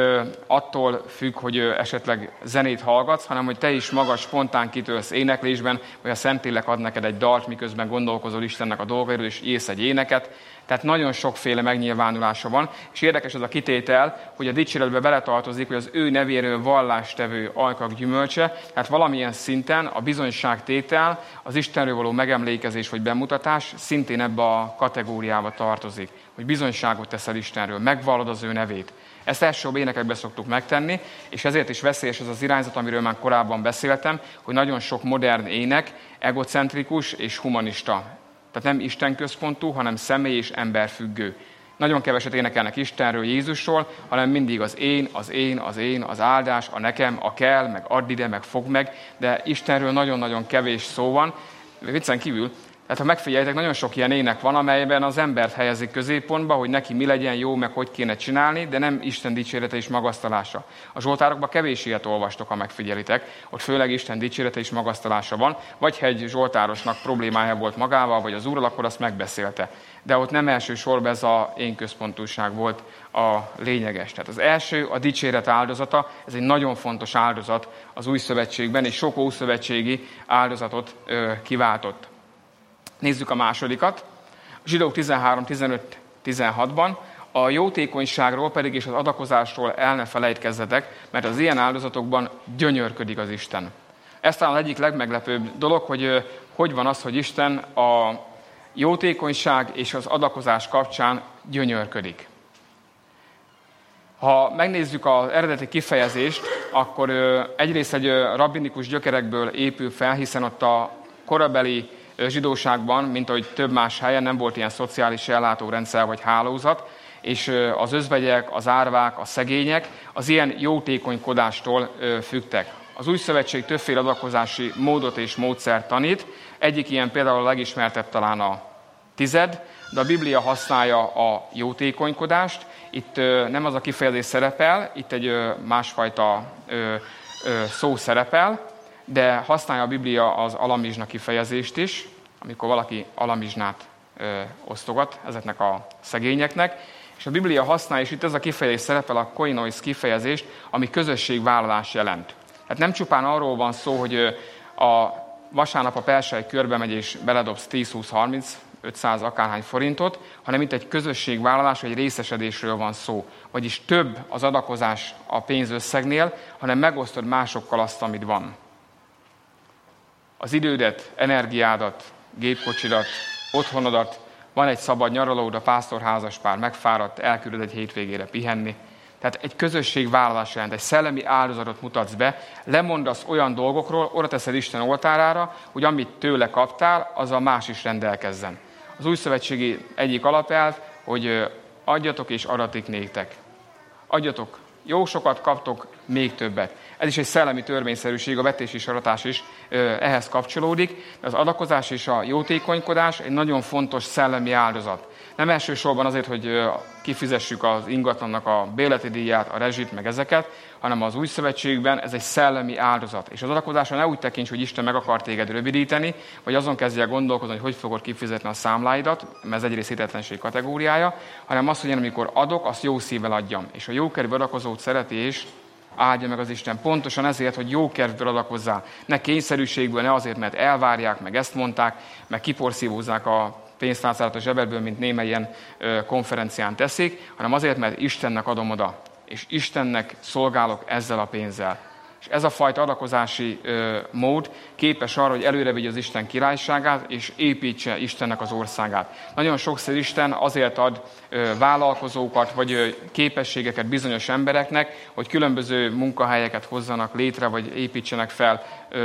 attól függ, hogy esetleg zenét hallgatsz, hanem hogy te is magas, spontán kitölsz éneklésben, vagy a Szentlélek ad neked egy dalt, miközben gondolkozol Istennek a dolgairól, és ész egy éneket. Tehát nagyon sokféle megnyilvánulása van, és érdekes ez a kitétel, hogy a dicséretbe beletartozik, hogy az ő nevéről vallástevő alkak gyümölcse, tehát valamilyen szinten a bizonyságtétel, az Istenről való megemlékezés vagy bemutatás szintén ebbe a kategóriába tartozik, hogy bizonyságot teszel Istenről, megvallod az ő nevét. Ezt elsőbb énekekben szoktuk megtenni, és ezért is veszélyes ez az irányzat, amiről már korábban beszéltem, hogy nagyon sok modern ének egocentrikus és humanista. Tehát nem istenközpontú, hanem személy és emberfüggő. Nagyon keveset énekelnek Istenről, Jézusról, hanem mindig az én, az áldás, a nekem, a kell, meg add ide, meg fog meg, de Istenről nagyon-nagyon kevés szó van. Viccen kívül, tehát ha megfigyeljetek, nagyon sok ilyen ének van, amelyben az embert helyezik középpontba, hogy neki mi legyen jó, meg hogy kéne csinálni, de nem Isten dicsérete és magasztalása. A Zsoltárokban kevés ilyet olvastok, ha megfigyelitek, ott főleg Isten dicsérete és magasztalása van, vagy ha egy zsoltárosnak problémája volt magával, vagy az Úrral, akkor azt megbeszélte. De ott nem elsősorban ez a én központúság volt a lényeges. Tehát az első, a dicséret áldozata, ez egy nagyon fontos áldozat az új szövetségben, és sok ószövetségi áldozatot kiváltott. Nézzük a másodikat. A Zsidók 13-15-16-ban a jótékonyságról pedig és az adakozásról el ne felejtkezzetek, mert az ilyen áldozatokban gyönyörködik az Isten. Ez talán az egyik legmeglepőbb dolog, hogy van az, hogy Isten a jótékonyság és az adakozás kapcsán gyönyörködik. Ha megnézzük az eredeti kifejezést, akkor egyrészt egy rabbinikus gyökerekből épül fel, hiszen ott a korabeli zsidóságban, mint ahogy több más helyen nem volt ilyen szociális ellátórendszer vagy hálózat, és az özvegyek, az árvák, a szegények az ilyen jótékonykodástól függtek. Az új szövetség többféle adakozási módot és módszert tanít. Egyik ilyen például a legismertebb talán a tized, de a Biblia használja a jótékonykodást. Itt nem az a kifejezés szerepel, itt egy másfajta szó szerepel, de használja a Biblia az alamizsna kifejezést is, amikor valaki alamizsnát osztogat ezeknek a szegényeknek, és a Biblia használja, és itt ez a kifejezés szerepel, a koinois kifejezést, ami közösségvállalás jelent. Tehát nem csupán arról van szó, hogy a vasárnap a persei körbe megy, és beledobsz 10-20-30, 500 akárhány forintot, hanem itt egy közösségvállalás, vagy egy részesedésről van szó. Vagyis több az adakozás a pénzösszegnél, hanem megosztod másokkal azt, amit van. Az idődet, energiádat, gépkocsidat, otthonodat, van egy szabad nyaralód, a pásztorházaspár megfáradt, elküldöd egy hétvégére pihenni. Tehát egy közösségvállalás jelent, egy szellemi áldozatot mutatsz be, lemondasz olyan dolgokról, oda teszed Isten oltárára, hogy amit tőle kaptál, azzal más is rendelkezzen. Az újszövetségi egyik alapelv, hogy adjatok és adatik néktek. Adjatok, jó sokat kaptok, még többet. Ez is egy szellemi törvényszerűség, a vetés és aratás is ehhez kapcsolódik. Az adakozás és a jótékonykodás egy nagyon fontos szellemi áldozat. Nem elsősorban azért, hogy kifizessük az ingatlannak a bérleti díját, a rezsit, meg ezeket, hanem az új szövetségben ez egy szellemi áldozat. És az adakozásra ne úgy tekints, hogy Isten meg akar téged rövidíteni, vagy azon kezdje el gondolkozni, hogy fogod kifizetni a számláidat, mert ez egyrészt hitetlenség kategóriája, hanem azt, hogy én amikor adok, azt jó szívvel adjam. És a jókedvű adakozót szereti és áldja meg az Isten. Pontosan ezért, hogy jó kedvből adakozzál. Ne kényszerűségből, ne azért, mert elvárják, meg ezt mondták, meg kiporszívózzák a pénztárcát a zsebedből, mint némelyen konferencián teszik, hanem azért, mert Istennek adom oda, és Istennek szolgálok ezzel a pénzzel. És ez a fajta adakozási mód képes arra, hogy előre vigye az Isten királyságát, és építse Istennek az országát. Nagyon sokszor Isten azért ad vállalkozókat, vagy képességeket bizonyos embereknek, hogy különböző munkahelyeket hozzanak létre, vagy építsenek fel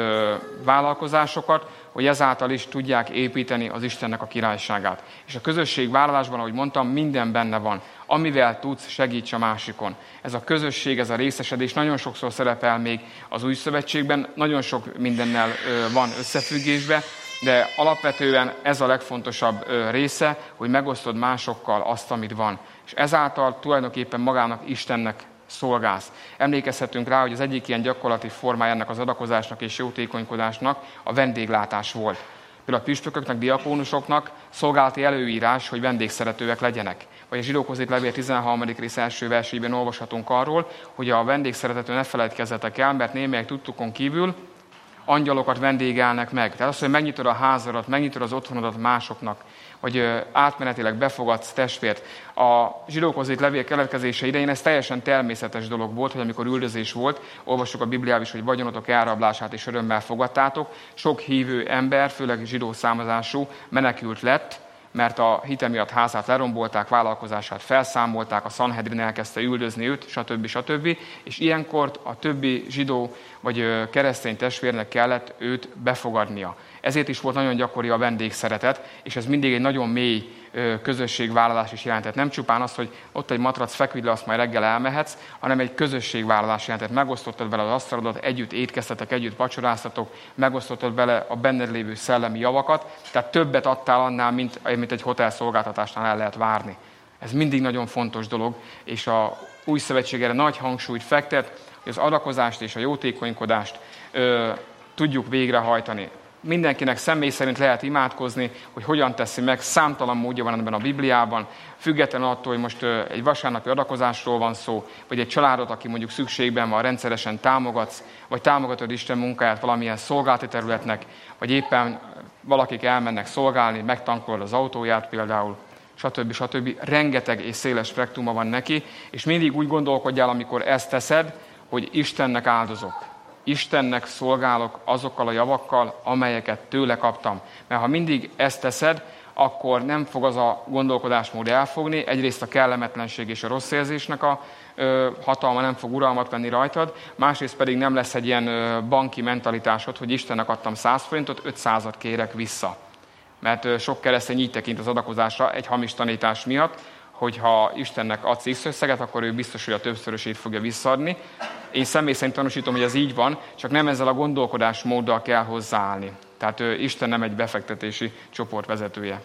vállalkozásokat, hogy ezáltal is tudják építeni az Istennek a királyságát. És a közösségvállalásban, ahogy mondtam, minden benne van. Amivel tudsz, segíts a másikon. Ez a közösség, ez a részesedés nagyon sokszor szerepel még az új szövetségben, nagyon sok mindennel van összefüggésben, de alapvetően ez a legfontosabb része, hogy megosztod másokkal azt, amit van. És ezáltal tulajdonképpen magának Istennek szolgálsz. Emlékezhetünk rá, hogy az egyik ilyen gyakorlati formája ennek az adakozásnak és jótékonykodásnak a vendéglátás volt. Például a püspököknek, diakónusoknak szolgálati előírás, hogy vendégszeretőek legyenek. Vagy a Zsidókhoz írt levél 13. rész első versében olvashatunk arról, hogy a vendégszeretetől ne felejtkezzetek el, mert némelyek tudtukon kívül angyalokat vendégelnek meg. Tehát az, hogy megnyitod a házadat, megnyitod az otthonodat másoknak, vagy átmenetileg befogadsz testvért. A zsidókhoz írt levél keletkezése idején ez teljesen természetes dolog volt, hogy amikor üldözés volt, olvassuk a Bibliában is, hogy vagyonotok elrablását és örömmel fogadtátok. Sok hívő ember, főleg zsidó származású menekült lett, mert a hite miatt házát lerombolták, vállalkozását felszámolták, a Sanhedrin elkezdte üldözni őt, stb. És ilyenkor a többi zsidó vagy keresztény testvérnek kellett őt befogadnia. Ezért is volt nagyon gyakori a vendégszeretet, és ez mindig egy nagyon mély közösségvállalás is jelentett. Nem csupán az, hogy ott egy matrac, feküdj le, azt majd reggel elmehetsz, hanem egy közösségvállalás jelentett. Megosztottad vele az asztalodat, együtt étkeztetek, együtt vacsoráztatok, megosztottad vele a benned lévő szellemi javakat, tehát többet adtál annál, mint egy hotel szolgáltatásnál el lehet várni. Ez mindig nagyon fontos dolog, és a új szövetség erre nagy hangsúlyt fektet, hogy az adakozást és a jótékonykodást tudjuk végrehajtani. Mindenkinek személy szerint lehet imádkozni, hogy hogyan teszi meg, számtalan módja van ebben a Bibliában, függetlenül attól, hogy most egy vasárnapi adakozásról van szó, vagy egy családot, aki mondjuk szükségben van, rendszeresen támogatsz, vagy támogatod Isten munkáját valamilyen szolgálati területnek, vagy éppen valakik elmennek szolgálni, megtankolod az autóját például, stb. Rengeteg és széles spektruma van neki, és mindig úgy gondolkodjál, amikor ezt teszed, hogy Istennek áldozok. Istennek szolgálok azokkal a javakkal, amelyeket tőle kaptam. Mert ha mindig ezt teszed, akkor nem fog az a gondolkodásmód elfogni, egyrészt a kellemetlenség és a rossz érzésnek a hatalma nem fog uralmat venni rajtad, másrészt pedig nem lesz egy ilyen banki mentalitásod, hogy Istennek adtam 100 forintot, 500-at kérek vissza. Mert sok keresztény így tekint az adakozásra egy hamis tanítás miatt, hogy ha Istennek adsz X összeget, akkor ő biztos, hogy a többszörösét fogja visszaadni. Én személy szerint tanúsítom, hogy ez így van, csak nem ezzel a gondolkodásmóddal kell hozzáállni. Tehát Isten nem egy befektetési csoport vezetője.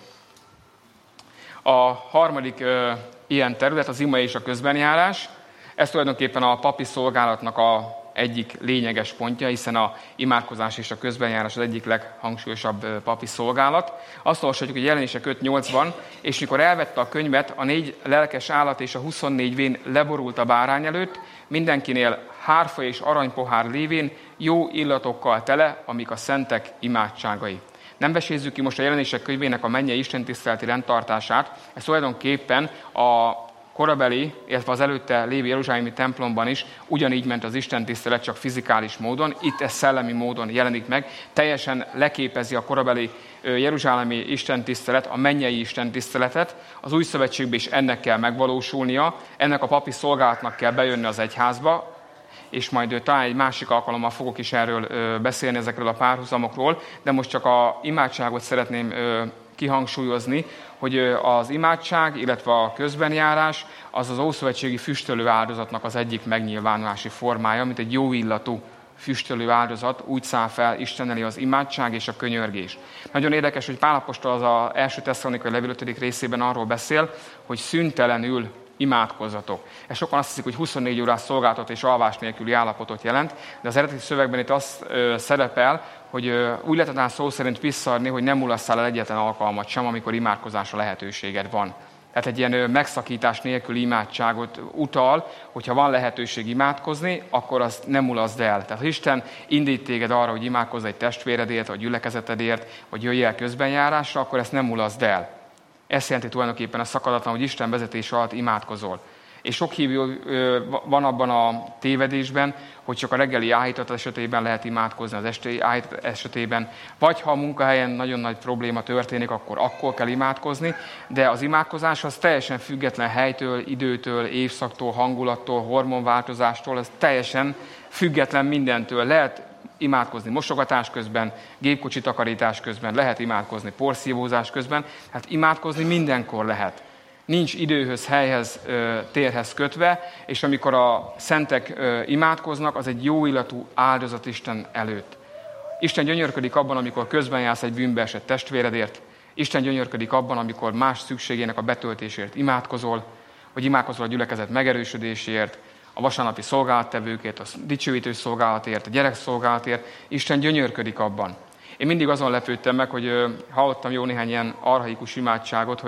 A harmadik ilyen terület az ima és a közbenjárás. Ez tulajdonképpen a papi szolgálatnak a egyik lényeges pontja, hiszen a imádkozás és a közbenjárás az egyik leghangsúlyosabb papi szolgálat. Azt olvashatjuk, hogy Jelenések 5:8-ban, és mikor elvette a könyvet, a 4 lelkes állat és a 24 vén leborult a bárány előtt, mindenkinél hárfa és aranypohár lévén jó illatokkal tele, amik a szentek imádságai. Nem vesézzük ki most a Jelenések könyvének a mennyei istentiszteleti rendtartását, ez tulajdonképpen a korabeli, illetve az előtte lévő jeruzsálemi templomban is ugyanígy ment az istentisztelet, csak fizikális módon, itt ez szellemi módon jelenik meg, teljesen leképezi a korabeli jeruzsálemi istentisztelet, a mennyei istentiszteletet, az új szövetségben is ennek kell megvalósulnia, ennek a papi szolgálatnak kell bejönni az egyházba, és majd talán egy másik alkalommal fogok is erről beszélni, ezekről a párhuzamokról, de most csak a imádságot szeretném kihangsúlyozni, hogy az imádság, illetve a közbenjárás az az ószövetségi füstölő áldozatnak az egyik megnyilvánulási formája, mint egy jó illatú füstölő áldozat, úgy száll fel Isten elé az imádság és a könyörgés. Nagyon érdekes, hogy Pál apostol az az első Tesszalonikai levél 5. részében arról beszél, hogy szüntelenül imádkozzatok. Ez sokan azt hiszik, hogy 24 órás szolgálatot és alvás nélküli állapotot jelent, de az eredeti szövegben itt azt szerepel, hogy úgy lehet szó szerint visszaadni, hogy nem mulasszál el egyetlen alkalmat sem, amikor imádkozásra lehetőséged van. Tehát egy ilyen megszakítás nélküli imádságot utal, hogyha van lehetőség imádkozni, akkor azt nem mulaszd el. Tehát ha Isten indít téged arra, hogy imádkozz egy testvéredért, vagy gyülekezetedért, vagy jöjj el közbenjárásra, akkor ezt nem mulaszd el. Ez jelenti tulajdonképpen a szakadatlan, hogy Isten vezetés alatt imádkozol. És sok hívő van abban a tévedésben, hogy csak a reggeli áhítat esetében lehet imádkozni, az esti áhítat esetében, vagy ha a munkahelyen nagyon nagy probléma történik, akkor kell imádkozni, de az imádkozás az teljesen független helytől, időtől, évszaktól, hangulattól, hormonváltozástól, ez teljesen független mindentől. Lehet imádkozni mosogatás közben, gépkocsi takarítás közben, lehet imádkozni porszívózás közben, hát imádkozni mindenkor lehet. Nincs időhöz, helyhez, térhez kötve, és amikor a szentek imádkoznak, az egy jó illatú áldozat Isten előtt. Isten gyönyörködik abban, amikor közben jársz egy bűnbe esett testvéredért. Isten gyönyörködik abban, amikor más szükségének a betöltésért imádkozol, vagy imádkozol a gyülekezet megerősödéséért, a vasárnapi szolgálattevőkért, a dicsőítő szolgálatért, a gyerekszolgálatért. Isten gyönyörködik abban. Én mindig azon lepődtem meg, hogy hallottam jó néhány ilyen archaikus imádságot, hogy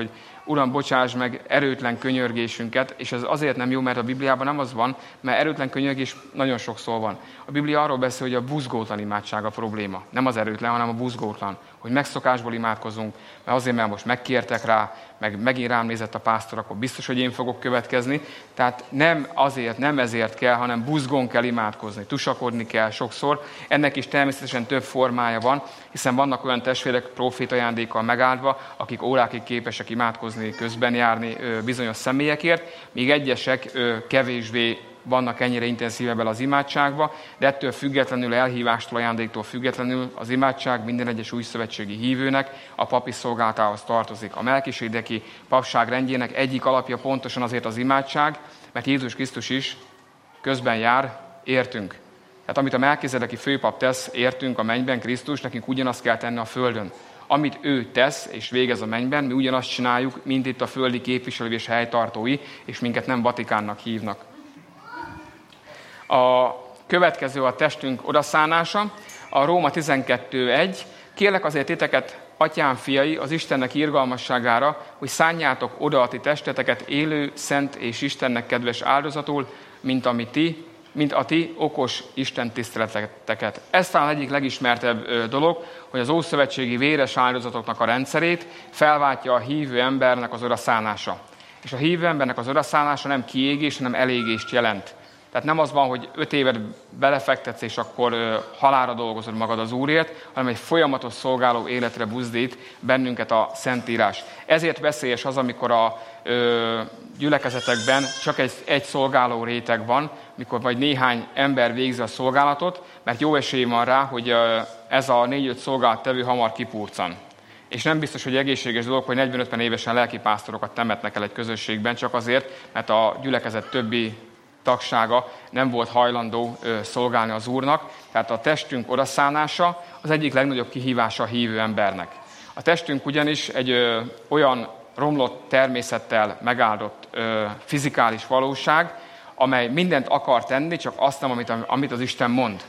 Uram, bocsáss meg erőtlen könyörgésünket, és ez azért nem jó, mert a Bibliában nem az van, mert erőtlen könyörgés nagyon sokszor van. A Biblia arról beszél, hogy a buzgótlan imádság a probléma. Nem az erőtlen, hanem a buzgótlan. Hogy megszokásból imádkozunk, mert azért, mert most megkértek rá, meg megint rám nézett a pásztor, akkor biztos, hogy én fogok következni. Tehát nem ezért kell, hanem buzgón kell imádkozni, tusakodni kell sokszor. Ennek is természetesen több formája van, hiszen vannak olyan testvérek prófét ajándékkal megáldva, akik órákig képesek imádkozni, közben járni bizonyos személyekért, míg egyesek kevésbé vannak ennyire intenzívebben az imádságba, de ettől függetlenül, elhívástól, ajándéktól függetlenül az imádság minden egyes újszövetségi hívőnek a papi szolgálatához tartozik. A melkisédeki papság rendjének egyik alapja pontosan azért az imádság, mert Jézus Krisztus is közben jár, értünk. Tehát amit a melkisedeki főpap tesz, értünk a mennyben, Krisztus, nekünk ugyanazt kell tenni a földön. Amit ő tesz és végez a mennyben, mi ugyanazt csináljuk, mint itt a földi képviselői és helytartói, és minket nem Vatikánnak hívnak. A következő a testünk odaszánása, a Róma 12.1. Kérlek azért titeket, atyám fiai, az Istennek irgalmasságára, hogy szánjátok oda a ti testeteket élő, szent és Istennek kedves áldozatul, mint a ti okos Isten tiszteleteket. Ez talán egyik legismertebb dolog, hogy az ószövetségi véres áldozatoknak a rendszerét felváltja a hívő embernek az odaszánása. És a hívő embernek az odaszánása nem kiégés, hanem elégést jelent. Tehát nem az van, hogy 5 évet belefektetsz, és akkor halálra dolgozod magad az Úrért, hanem egy folyamatos szolgáló életre buzdít bennünket a Szentírás. Ezért veszélyes az, amikor a gyülekezetekben csak egy szolgáló réteg van, mikor vagy néhány ember végzi a szolgálatot, mert jó esély van rá, hogy ez a 4-5 szolgálattevő hamar kipurcan. És nem biztos, hogy egészséges dolog, hogy 40-50 évesen lelkipásztorokat temetnek el egy közösségben, csak azért, mert a gyülekezet többi tagsága nem volt hajlandó szolgálni az Úrnak. Tehát a testünk odaszánása az egyik legnagyobb kihívása a hívő embernek. A testünk ugyanis egy olyan romlott természettel megáldott fizikális valóság, amely mindent akar tenni, csak azt nem, amit az Isten mond.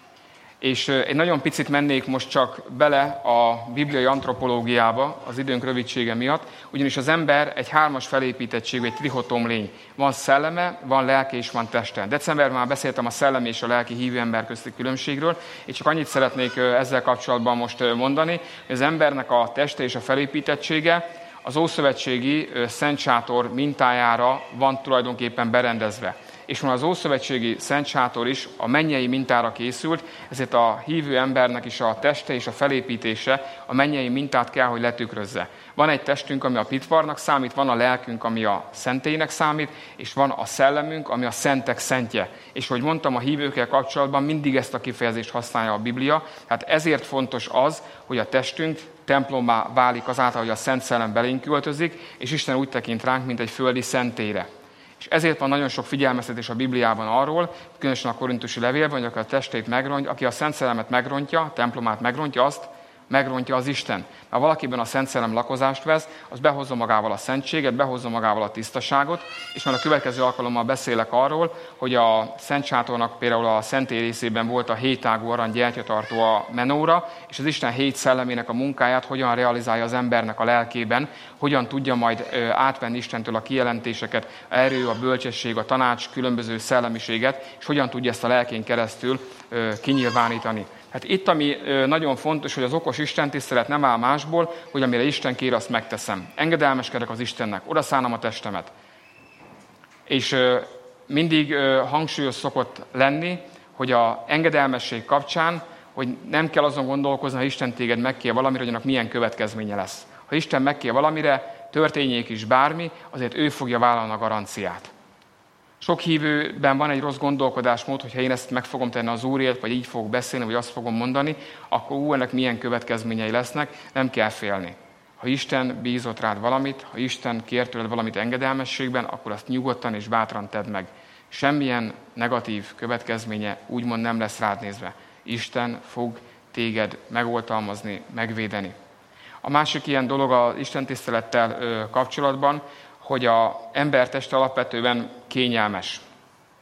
És egy nagyon picit mennék most csak bele a bibliai antropológiába az időnk rövidsége miatt, ugyanis az ember egy 3-as felépítettségű, egy trichotom lény. Van szelleme, van lelke és van teste. Decemberben már beszéltem a szellemi és a lelki hívő ember közti különbségről, és csak annyit szeretnék ezzel kapcsolatban most mondani, hogy az embernek a teste és a felépítettsége az ószövetségi szentsátor mintájára van tulajdonképpen berendezve. És van az ószövetségi szentsátor is a mennyei mintára készült, ezért a hívő embernek is a teste és a felépítése a mennyei mintát kell, hogy letükrözze. Van egy testünk, ami a pitvarnak számít, van a lelkünk, ami a szentélynek számít, és van a szellemünk, ami a szentek szentje. És ahogy mondtam, a hívőkkel kapcsolatban mindig ezt a kifejezést használja a Biblia, tehát ezért fontos az, hogy a testünk templommá válik azáltal, hogy a Szent Szellem belénk költözik, és Isten úgy tekint ránk, mint egy földi szentélyre. És ezért van nagyon sok figyelmeztetés a Bibliában arról, különösen a korintusi levélben, hogy aki a testét megrontja, aki a Szent Szellemet megrontja, a templomát megrontja, azt megrontja az Isten. Ha valakiben a Szent Szellem lakozást vesz, az behozza magával a szentséget, behozza magával a tisztaságot, és már a következő alkalommal beszélek arról, hogy a szentsátornak például a szentély részében volt a 7 ágú arany gyertyatartó a menóra, és az Isten 7 szellemének a munkáját hogyan realizálja az embernek a lelkében, hogyan tudja majd átvenni Istentől a kijelentéseket, a erő, a bölcsesség, a tanács, különböző szellemiséget, és hogyan tudja ezt a lelkén keresztül kinyilvánítani. Hát itt, ami nagyon fontos, hogy az okos istentisztelet nem áll másból, hogy amire Isten kér, azt megteszem. Engedelmeskedek az Istennek, odaszánom a testemet. És mindig hangsúlyos szokott lenni, hogy a engedelmesség kapcsán, hogy nem kell azon gondolkozni, ha Isten téged megkér valamire, hogy annak milyen következménye lesz. Ha Isten megkér valamire, történjék is bármi, azért ő fogja vállalni a garanciát. Sok hívőben van egy rossz gondolkodásmód, hogy ha én ezt meg fogom tenni az Úrért, vagy így fogok beszélni, vagy azt fogom mondani, akkor ennek milyen következményei lesznek, nem kell félni. Ha Isten bízott rád valamit, ha Isten kér tőled valamit engedelmességben, akkor azt nyugodtan és bátran tedd meg. Semmilyen negatív következménye úgymond nem lesz rád nézve. Isten fog téged megoltalmazni, megvédeni. A másik ilyen dolog az istentisztelettel kapcsolatban, hogy az ember teste alapvetően kényelmes.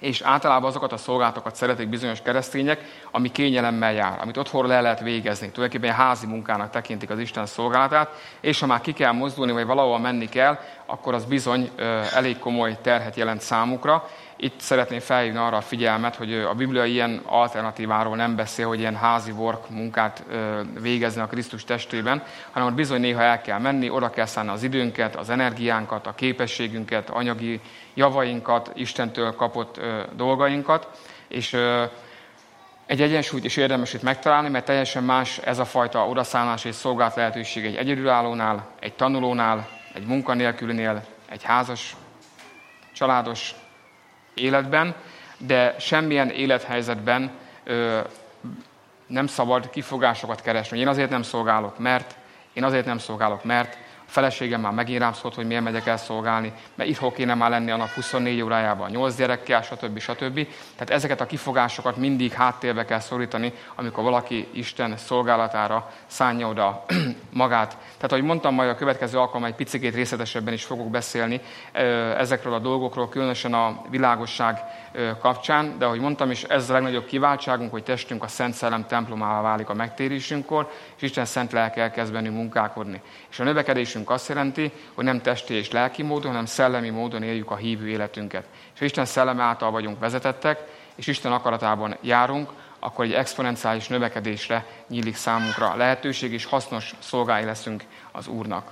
és általában azokat a szolgálatokat szeretik bizonyos keresztények, ami kényelemmel jár, amit otthon le lehet végezni. Tulajdonképpen házi munkának tekintik az Isten szolgálatát, és ha már ki kell mozdulni, vagy valahol menni kell, akkor az bizony elég komoly terhet jelent számukra. Itt szeretném felhívni arra a figyelmet, hogy a Biblia ilyen alternatíváról nem beszél, hogy ilyen házi work munkát végezni a Krisztus testében, hanem hogy bizony néha el kell menni, oda kell szánni az időnket, az energiánkat, a képességünket, anyagi javainkat, Istentől kapott dolgainkat, és egy egyensúlyt is érdemes itt megtalálni, mert teljesen más ez a fajta odaszállás és szolgálat lehetőség egy egyedülállónál, egy tanulónál, egy munkanélkülinél, egy házas, családos életben, de semmilyen élethelyzetben nem szabad kifogásokat keresni. Én azért nem szolgálok, mert a feleségem már megint rám szólt, hogy miért megyek el szolgálni, mert itthon kéne már lenni a nap 24 órájában, 8 gyerekkel, stb. Tehát ezeket a kifogásokat mindig háttérbe kell szorítani, amikor valaki Isten szolgálatára szánja oda magát. Tehát, ahogy mondtam, majd a következő alkalommal egy picikét részletesebben is fogok beszélni ezekről a dolgokról, különösen a világosság kapcsán, de ahogy mondtam is, ez a legnagyobb kiváltságunk, hogy testünk a Szent Szellem templomává válik a megtérésünkkor, és Isten szent lelke elkezd bennünk munkálkodni. És a növekedésünk azt jelenti, hogy nem testi és lelki módon, hanem szellemi módon éljük a hívő életünket. És ha Isten szelleme által vagyunk vezetettek, és Isten akaratában járunk, akkor egy exponenciális növekedésre nyílik számunkra lehetőség, és hasznos szolgái leszünk az Úrnak.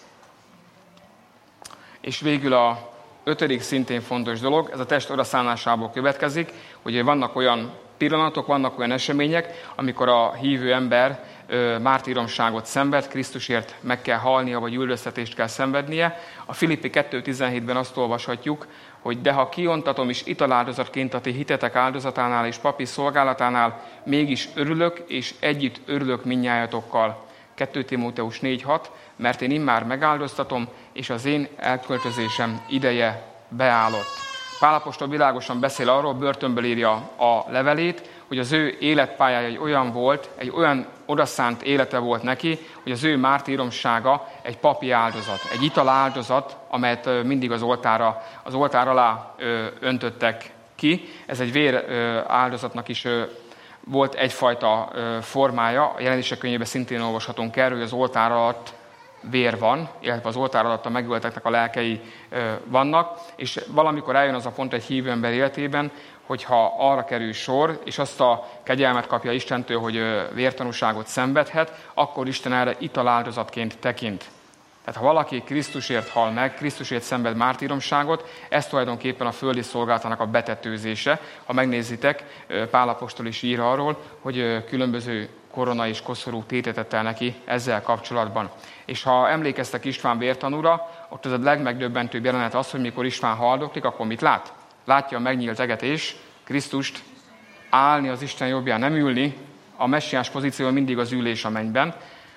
És végül a 5. szintén fontos dolog, ez a test odaszállásából következik, hogy vannak olyan pillanatok, vannak olyan események, amikor a hívő ember mártíromságot szenved, Krisztusért meg kell halnia, vagy üldöztetést kell szenvednie. A Filippi 2.17-ben azt olvashatjuk, hogy de ha kiontatom is italáldozatként a ti hitetek áldozatánál és papi szolgálatánál, mégis örülök, és együtt örülök mindnyájatokkal. 2 Timóteus 4.6, mert én immár megáldoztatom, és az én elköltözésem ideje beállott. Pál apostol világosan beszél arról, börtönből írja a levelét, hogy az ő életpályája egy olyan odaszánt élete volt neki, hogy az ő mártíromsága egy papi áldozat, egy italáldozat, amelyet mindig az oltár alá öntöttek ki. Ez egy vér áldozatnak is volt egyfajta formája. A Jelenések könyvében szintén olvashatunk erről, hogy az oltár alatt vér van, illetve az oltár alatt a megölteknek a lelkei vannak, és valamikor eljön az a pont egy hívő ember életében, hogyha arra kerül sor, és azt a kegyelmet kapja Istentől, hogy vértanúságot szenvedhet, akkor Isten erre italáldozatként tekint. Tehát ha valaki Krisztusért hal meg, Krisztusért szenved mártíromságot, ez tulajdonképpen a földi szolgálatának a betetőzése. Ha megnézitek, Pál apostol is ír arról, hogy különböző korona és koszorú tétet el neki ezzel kapcsolatban. És ha emlékeztek István vértanúra, ott az a legmegdöbbentőbb jelenet az, hogy mikor István haldoklik, akkor mit lát? Látja a megnyílt eget és Krisztust állni az Isten jobbján, nem ülni. A messiás pozíció mindig az ülés a mennyben.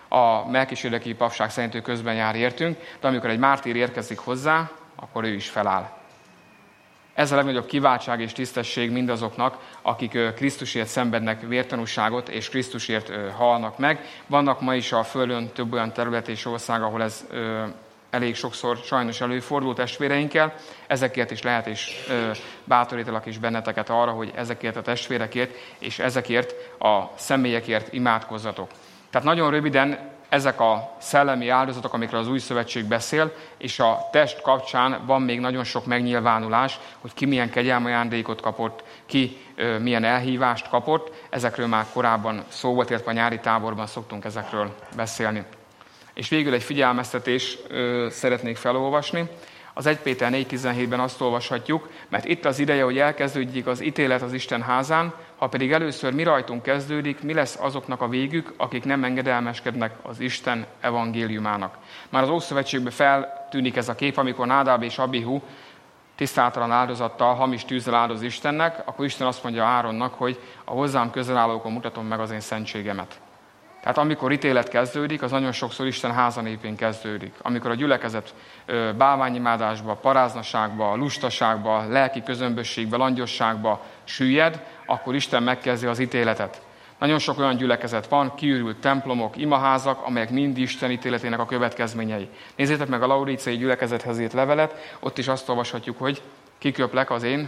A melkisédeki papság szerint ő közben jár értünk, de amikor egy mártír érkezik hozzá, akkor ő is feláll. Ez a legnagyobb kiváltság és tisztesség mindazoknak, akik Krisztusért szenvednek vértanúságot, és Krisztusért halnak meg. Vannak ma is a Földön több olyan terület és ország, ahol ez elég sokszor sajnos előfordul testvéreinkkel. Ezekért is lehet, és bátorítalak is benneteket arra, hogy ezekért a testvérekért, és ezekért a személyekért imádkozzatok. Tehát nagyon röviden ezek a szellemi áldozatok, amikről az Új Szövetség beszél, és a test kapcsán van még nagyon sok megnyilvánulás, hogy ki milyen kegyelmi ajándékot kapott, ki milyen elhívást kapott. Ezekről már korábban szó volt, illetve a nyári táborban szoktunk ezekről beszélni. És végül egy figyelmeztetés szeretnék felolvasni. Az 1 Péter 4.17-ben azt olvashatjuk, mert itt az ideje, hogy elkezdődjék az ítélet az Isten házán, ha pedig először mi rajtunk kezdődik, mi lesz azoknak a végük, akik nem engedelmeskednek az Isten evangéliumának. Már az Ószövetségben feltűnik ez a kép, amikor Nádáb és Abihu tisztátalan áldozattal, hamis tűzzel áldoz Istennek, akkor Isten azt mondja Áronnak, hogy a hozzám közel állókon mutatom meg az én szentségemet. Tehát amikor ítélet kezdődik, az nagyon sokszor Isten háza népén kezdődik. Amikor a gyülekezet bálványimádásba, paráznaságba, lustaságba, lelki közömbösségbe, langyosságba süllyed, akkor Isten megkezdi az ítéletet. Nagyon sok olyan gyülekezet van, kiürült templomok, imaházak, amelyek mind Isten ítéletének a következményei. Nézzétek meg a laudíciai gyülekezethez írt levelet, ott is azt olvashatjuk, hogy kiköplek az én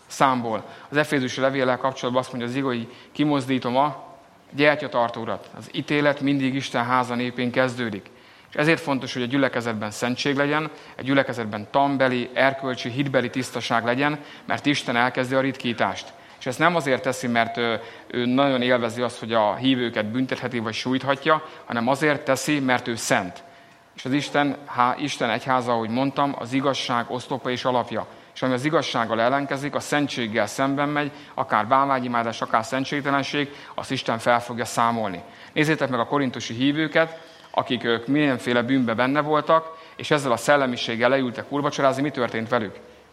számból. Az Efézusi levéllel kapcsolatban azt mondja az ige, hogy kimozdítom a gyertyatartórat. Az ítélet mindig Isten háza népén kezdődik. És ezért fontos, hogy a gyülekezetben szentség legyen, a gyülekezetben tanbeli, erkölcsi, hitbeli tisztaság legyen, mert Isten elkezdi a ritkítást. És ezt nem azért teszi, mert ő nagyon élvezi azt, hogy a hívőket büntetheti vagy sújthatja, hanem azért teszi, mert ő szent. És az Isten egyháza, ahogy mondtam, az igazság oszlopa és alapja. És ami az igazsággal ellenkezik, a szentséggel szemben megy, akár bálványimádás, akár szentségtelenség, azt Isten fel fogja számolni. Nézzétek meg a korintusi hívőket, akik ők mindenféle bűnbe benne voltak, és ezzel a szellemiséggel leültek úrvacsorázni, mi történt velük?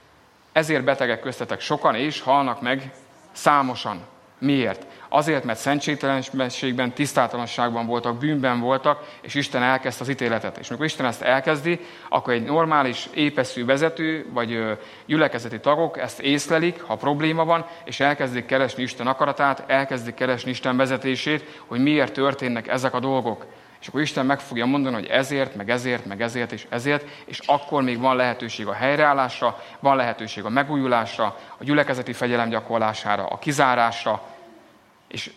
Ezért betegek köztetek sokan, és halnak meg számosan. Miért? Azért, mert szentségtelenségben, tisztátalanságban voltak, bűnben voltak, és Isten elkezdte az ítéletet. És amikor Isten ezt elkezdi, akkor egy normális, épeszű vezető, vagy gyülekezeti tagok ezt észlelik, ha probléma van, és elkezdik keresni Isten akaratát, elkezdik keresni Isten vezetését, hogy miért történnek ezek a dolgok. És akkor Isten meg fogja mondani, hogy ezért, meg ezért, meg ezért, és ezért, és akkor még van lehetőség a helyreállásra, van lehetőség a megújulásra, a gyülekezeti fegyelem gyakorlására, a kizárásra, és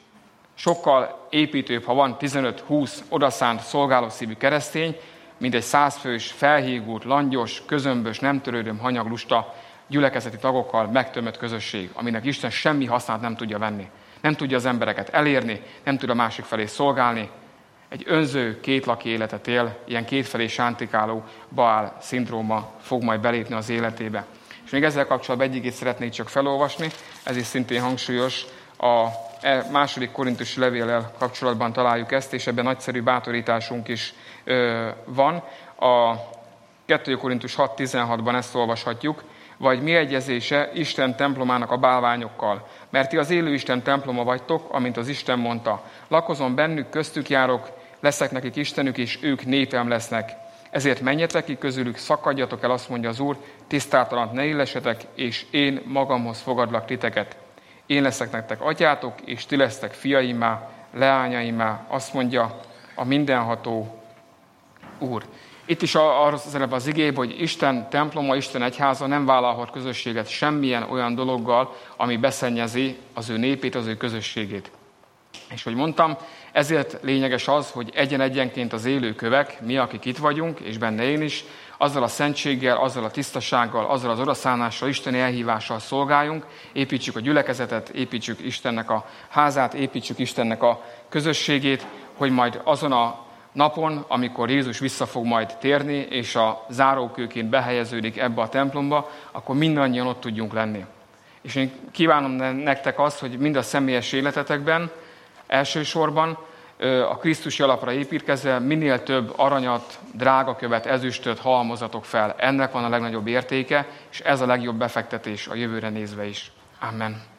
sokkal építőbb, ha van 15-20 odaszánt szolgálószívű keresztény, mint egy 100 fős, felhígult, langyos, közömbös, nem törődöm, hanyaglusta gyülekezeti tagokkal megtömött közösség, aminek Isten semmi hasznát nem tudja venni. Nem tudja az embereket elérni, nem tud a másik felé szolgálni. Egy önző, kétlaki életet él, ilyen kétfelé sántikáló Baál szindróma fog majd belépni az életébe. És még ezzel kapcsolatban egyikét szeretnék csak felolvasni, ez is szintén hangsúlyos, a második korintusi levéllel kapcsolatban találjuk ezt, és ebben nagyszerű bátorításunk is van. A 2 Korintus 6.16-ban ezt olvashatjuk, vagy mi egyezése Isten templomának a bálványokkal, mert ti az élő Isten temploma vagytok, amint az Isten mondta. Lakozom bennük, köztük járok, leszek nekik Istenük, és ők népem lesznek. Ezért menjetek ki közülük, szakadjatok el, azt mondja az Úr, tisztátalant ne illesetek, és én magamhoz fogadlak titeket. Én leszek nektek atyátok, és ti lesztek fiaimmá, leányaimmá, azt mondja a mindenható Úr. Itt is arra szerep az igébe, hogy Isten temploma, Isten egyháza nem vállalhat közösséget semmilyen olyan dologgal, ami beszennyezi az ő népét, az ő közösségét. És hogy mondtam, ezért lényeges az, hogy egyen-egyenként az élő kövek, mi, akik itt vagyunk, és benne én is, azzal a szentséggel, azzal a tisztasággal, azzal az odaszánással, isteni elhívással szolgáljunk, építsük a gyülekezetet, építsük Istennek a házát, építsük Istennek a közösségét, hogy majd azon a napon, amikor Jézus vissza fog majd térni, és a zárókőként behelyeződik ebbe a templomba, akkor mindannyian ott tudjunk lenni. És én kívánom nektek azt, hogy mind a személyes életetekben, elsősorban a Krisztusi alapra építkezve minél több aranyat, drágakövet, ezüstöt halmozatok fel. Ennek van a legnagyobb értéke, és ez a legjobb befektetés a jövőre nézve is. Amen.